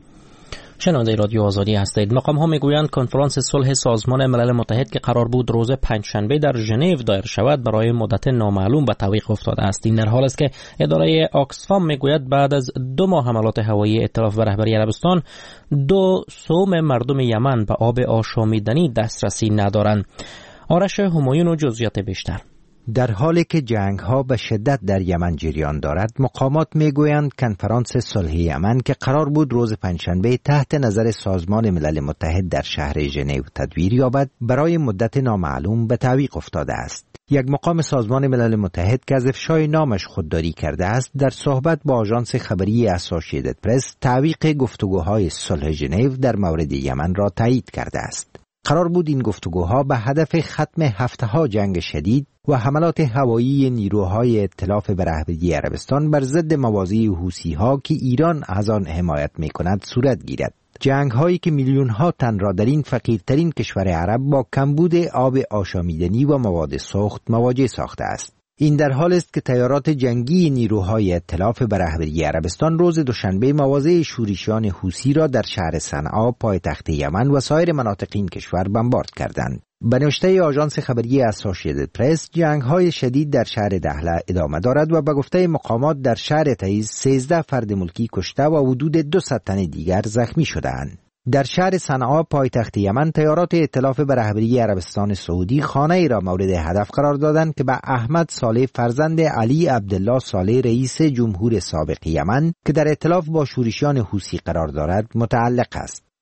شنونده رادیو آزادی هستید. مقام ها میگویند کنفرانس صلح سازمان ملل متحد که قرار بود روز پنجشنبه در ژنو دایر شود برای مدت نامعلوم به تعویق افتاده است. این در حال است که اداره آکسفام میگوید بعد از دو ماه حملات هوایی ائتلاف و رهبری عربستان دو سوم مردم یمن به آب آشامیدنی دسترسی ندارند. آرش همایون و جزئیات بیشتر. در حالی که جنگ ها به شدت در یمن جریان دارد، مقامات میگویند کنفرانس صلح یمن که قرار بود روز پنجشنبه تحت نظر سازمان ملل متحد در شهر ژنو تدبیر یابد برای مدت نامعلوم به تعویق افتاده است. یک مقام سازمان ملل متحد که از افشای نامش خودداری کرده است در صحبت با آژانس خبری اسوسییتد پرس تعویق گفتگوهای صلح ژنو در مورد یمن را تایید کرده است. قرار بود این گفتگوها به هدف ختم هفته‌ها جنگ شدید و حملات هوایی نیروهای ائتلاف به رهبری عربستان بر ضد مواضع حوثی‌ها که ایران از آن حمایت می‌کند صورت گیرد. جنگ هایی که میلیون ها تن را در این فقیرترین کشور عرب با کمبود آب آشامیدنی و مواد سوخت مواجه ساخته است. این در حال است که تیارات جنگی نیروهای ائتلاف به رهبری عربستان روز دوشنبه مواضع شورشیان حوثی را در شهر صنعا پایتخت یمن و سایر مناطق این کشور بمبارد کردند. به نوشته آژانس خبری اسوسییتد پرس، جنگ‌های شدید در شهر دهله ادامه دارد و به گفته مقامات در شهر تعیز سیزده فرد ملکی کشته و حدود دویست تن دیگر زخمی شدند. در شهر صنعا پایتخت یمن تیارات ائتلاف به رهبری عربستان سعودی خانه ای را مورد هدف قرار دادند که به احمد صالح فرزند علی عبدالله صالح رئیس جمهور سابق یمن که در ائتلاف با شورشیان حوثی قرار دارد متعلق است.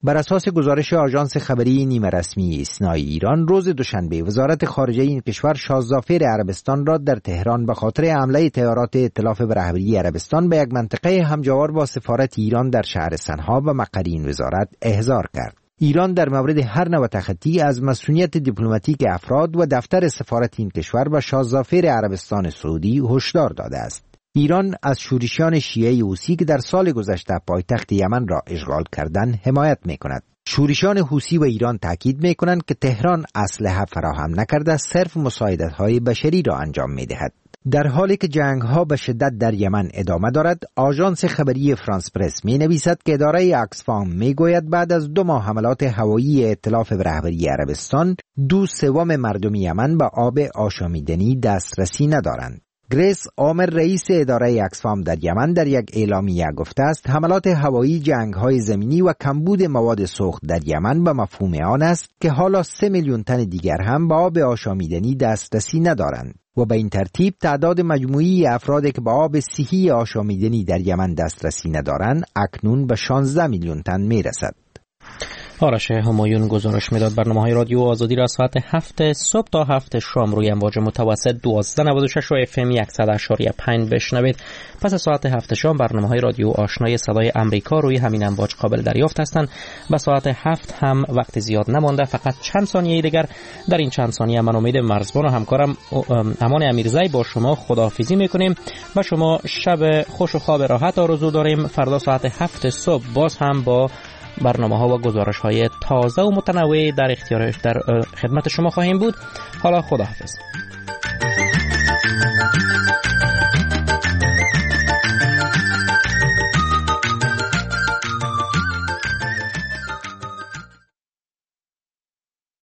بر اساس گزارش آژانس خبری نیمه رسمی اسنای ایران، روز دوشنبه وزارت خارجه این کشور شاهزافیر عربستان را در تهران به خاطر حمله طیارات ائتلاف به رهبری عربستان به یک منطقه همجوار با سفارت ایران در شهر سنها و مقر این وزارت احضار کرد. ایران در مورد هر نوع تخطی از مسئولیت دیپلماتیک افراد و دفتر سفارت این کشور و شاهزافیر عربستان سعودی هشدار داده است. ایران از شورشیان شیعه حوثی که در سال گذشته پایتخت یمن را اشغال کردند حمایت می‌کند. شورشیان حوثی و ایران تاکید می‌کنند که تهران اسلحه فراهم نکرده، صرف مساعدت‌های بشری را انجام می‌دهد. در حالی که جنگ‌ها به شدت در یمن ادامه دارد، آژانس خبری فرانس پرس می‌نویسد که اداره آکسفام می‌گوید بعد از دو ماه حملات هوایی ائتلاف به رهبری عربستان، دو سوم مردم یمن به آب آشامیدنی دسترسی ندارند. گریس عامر رئیس اداره آکسفام در یمن در یک اعلامیه گفته است حملات هوایی، جنگ‌های زمینی و کمبود مواد سوخت در یمن به مفهوم آن است که حالا سه میلیون تن دیگر هم به آب آشامیدنی دسترسی ندارند و به این ترتیب تعداد مجموعی افرادی که به آب صحی آشامیدنی در یمن دسترسی ندارند اکنون به شانزده میلیون تن میرسد. آرش همایون گزارش میداد. برنامه‌های رادیو آزادی را ساعت هفت صبح تا هفت شام روی امواج متوسط دوازده نود و شش و اف ام صد و اشاری پنج بشنوید. پس ساعت هفت شام برنامه‌های رادیو آشنای صدای امریکا روی همین امواج قابل دریافت هستند. به ساعت هفت هم وقت زیاد نمانده، فقط چند ثانیه دیگر. در این چند ثانیه من امید مرزبان و همکارم امان امیرزی با شما خداحافظی میکنیم و شما شب خوش و خواب راحت آرزو داریم. فردا ساعت هفت صبح باز هم با برنامه ها و گزارش های تازه و متنوع در اختیار در خدمت شما خواهیم بود. حالا خداحافظ.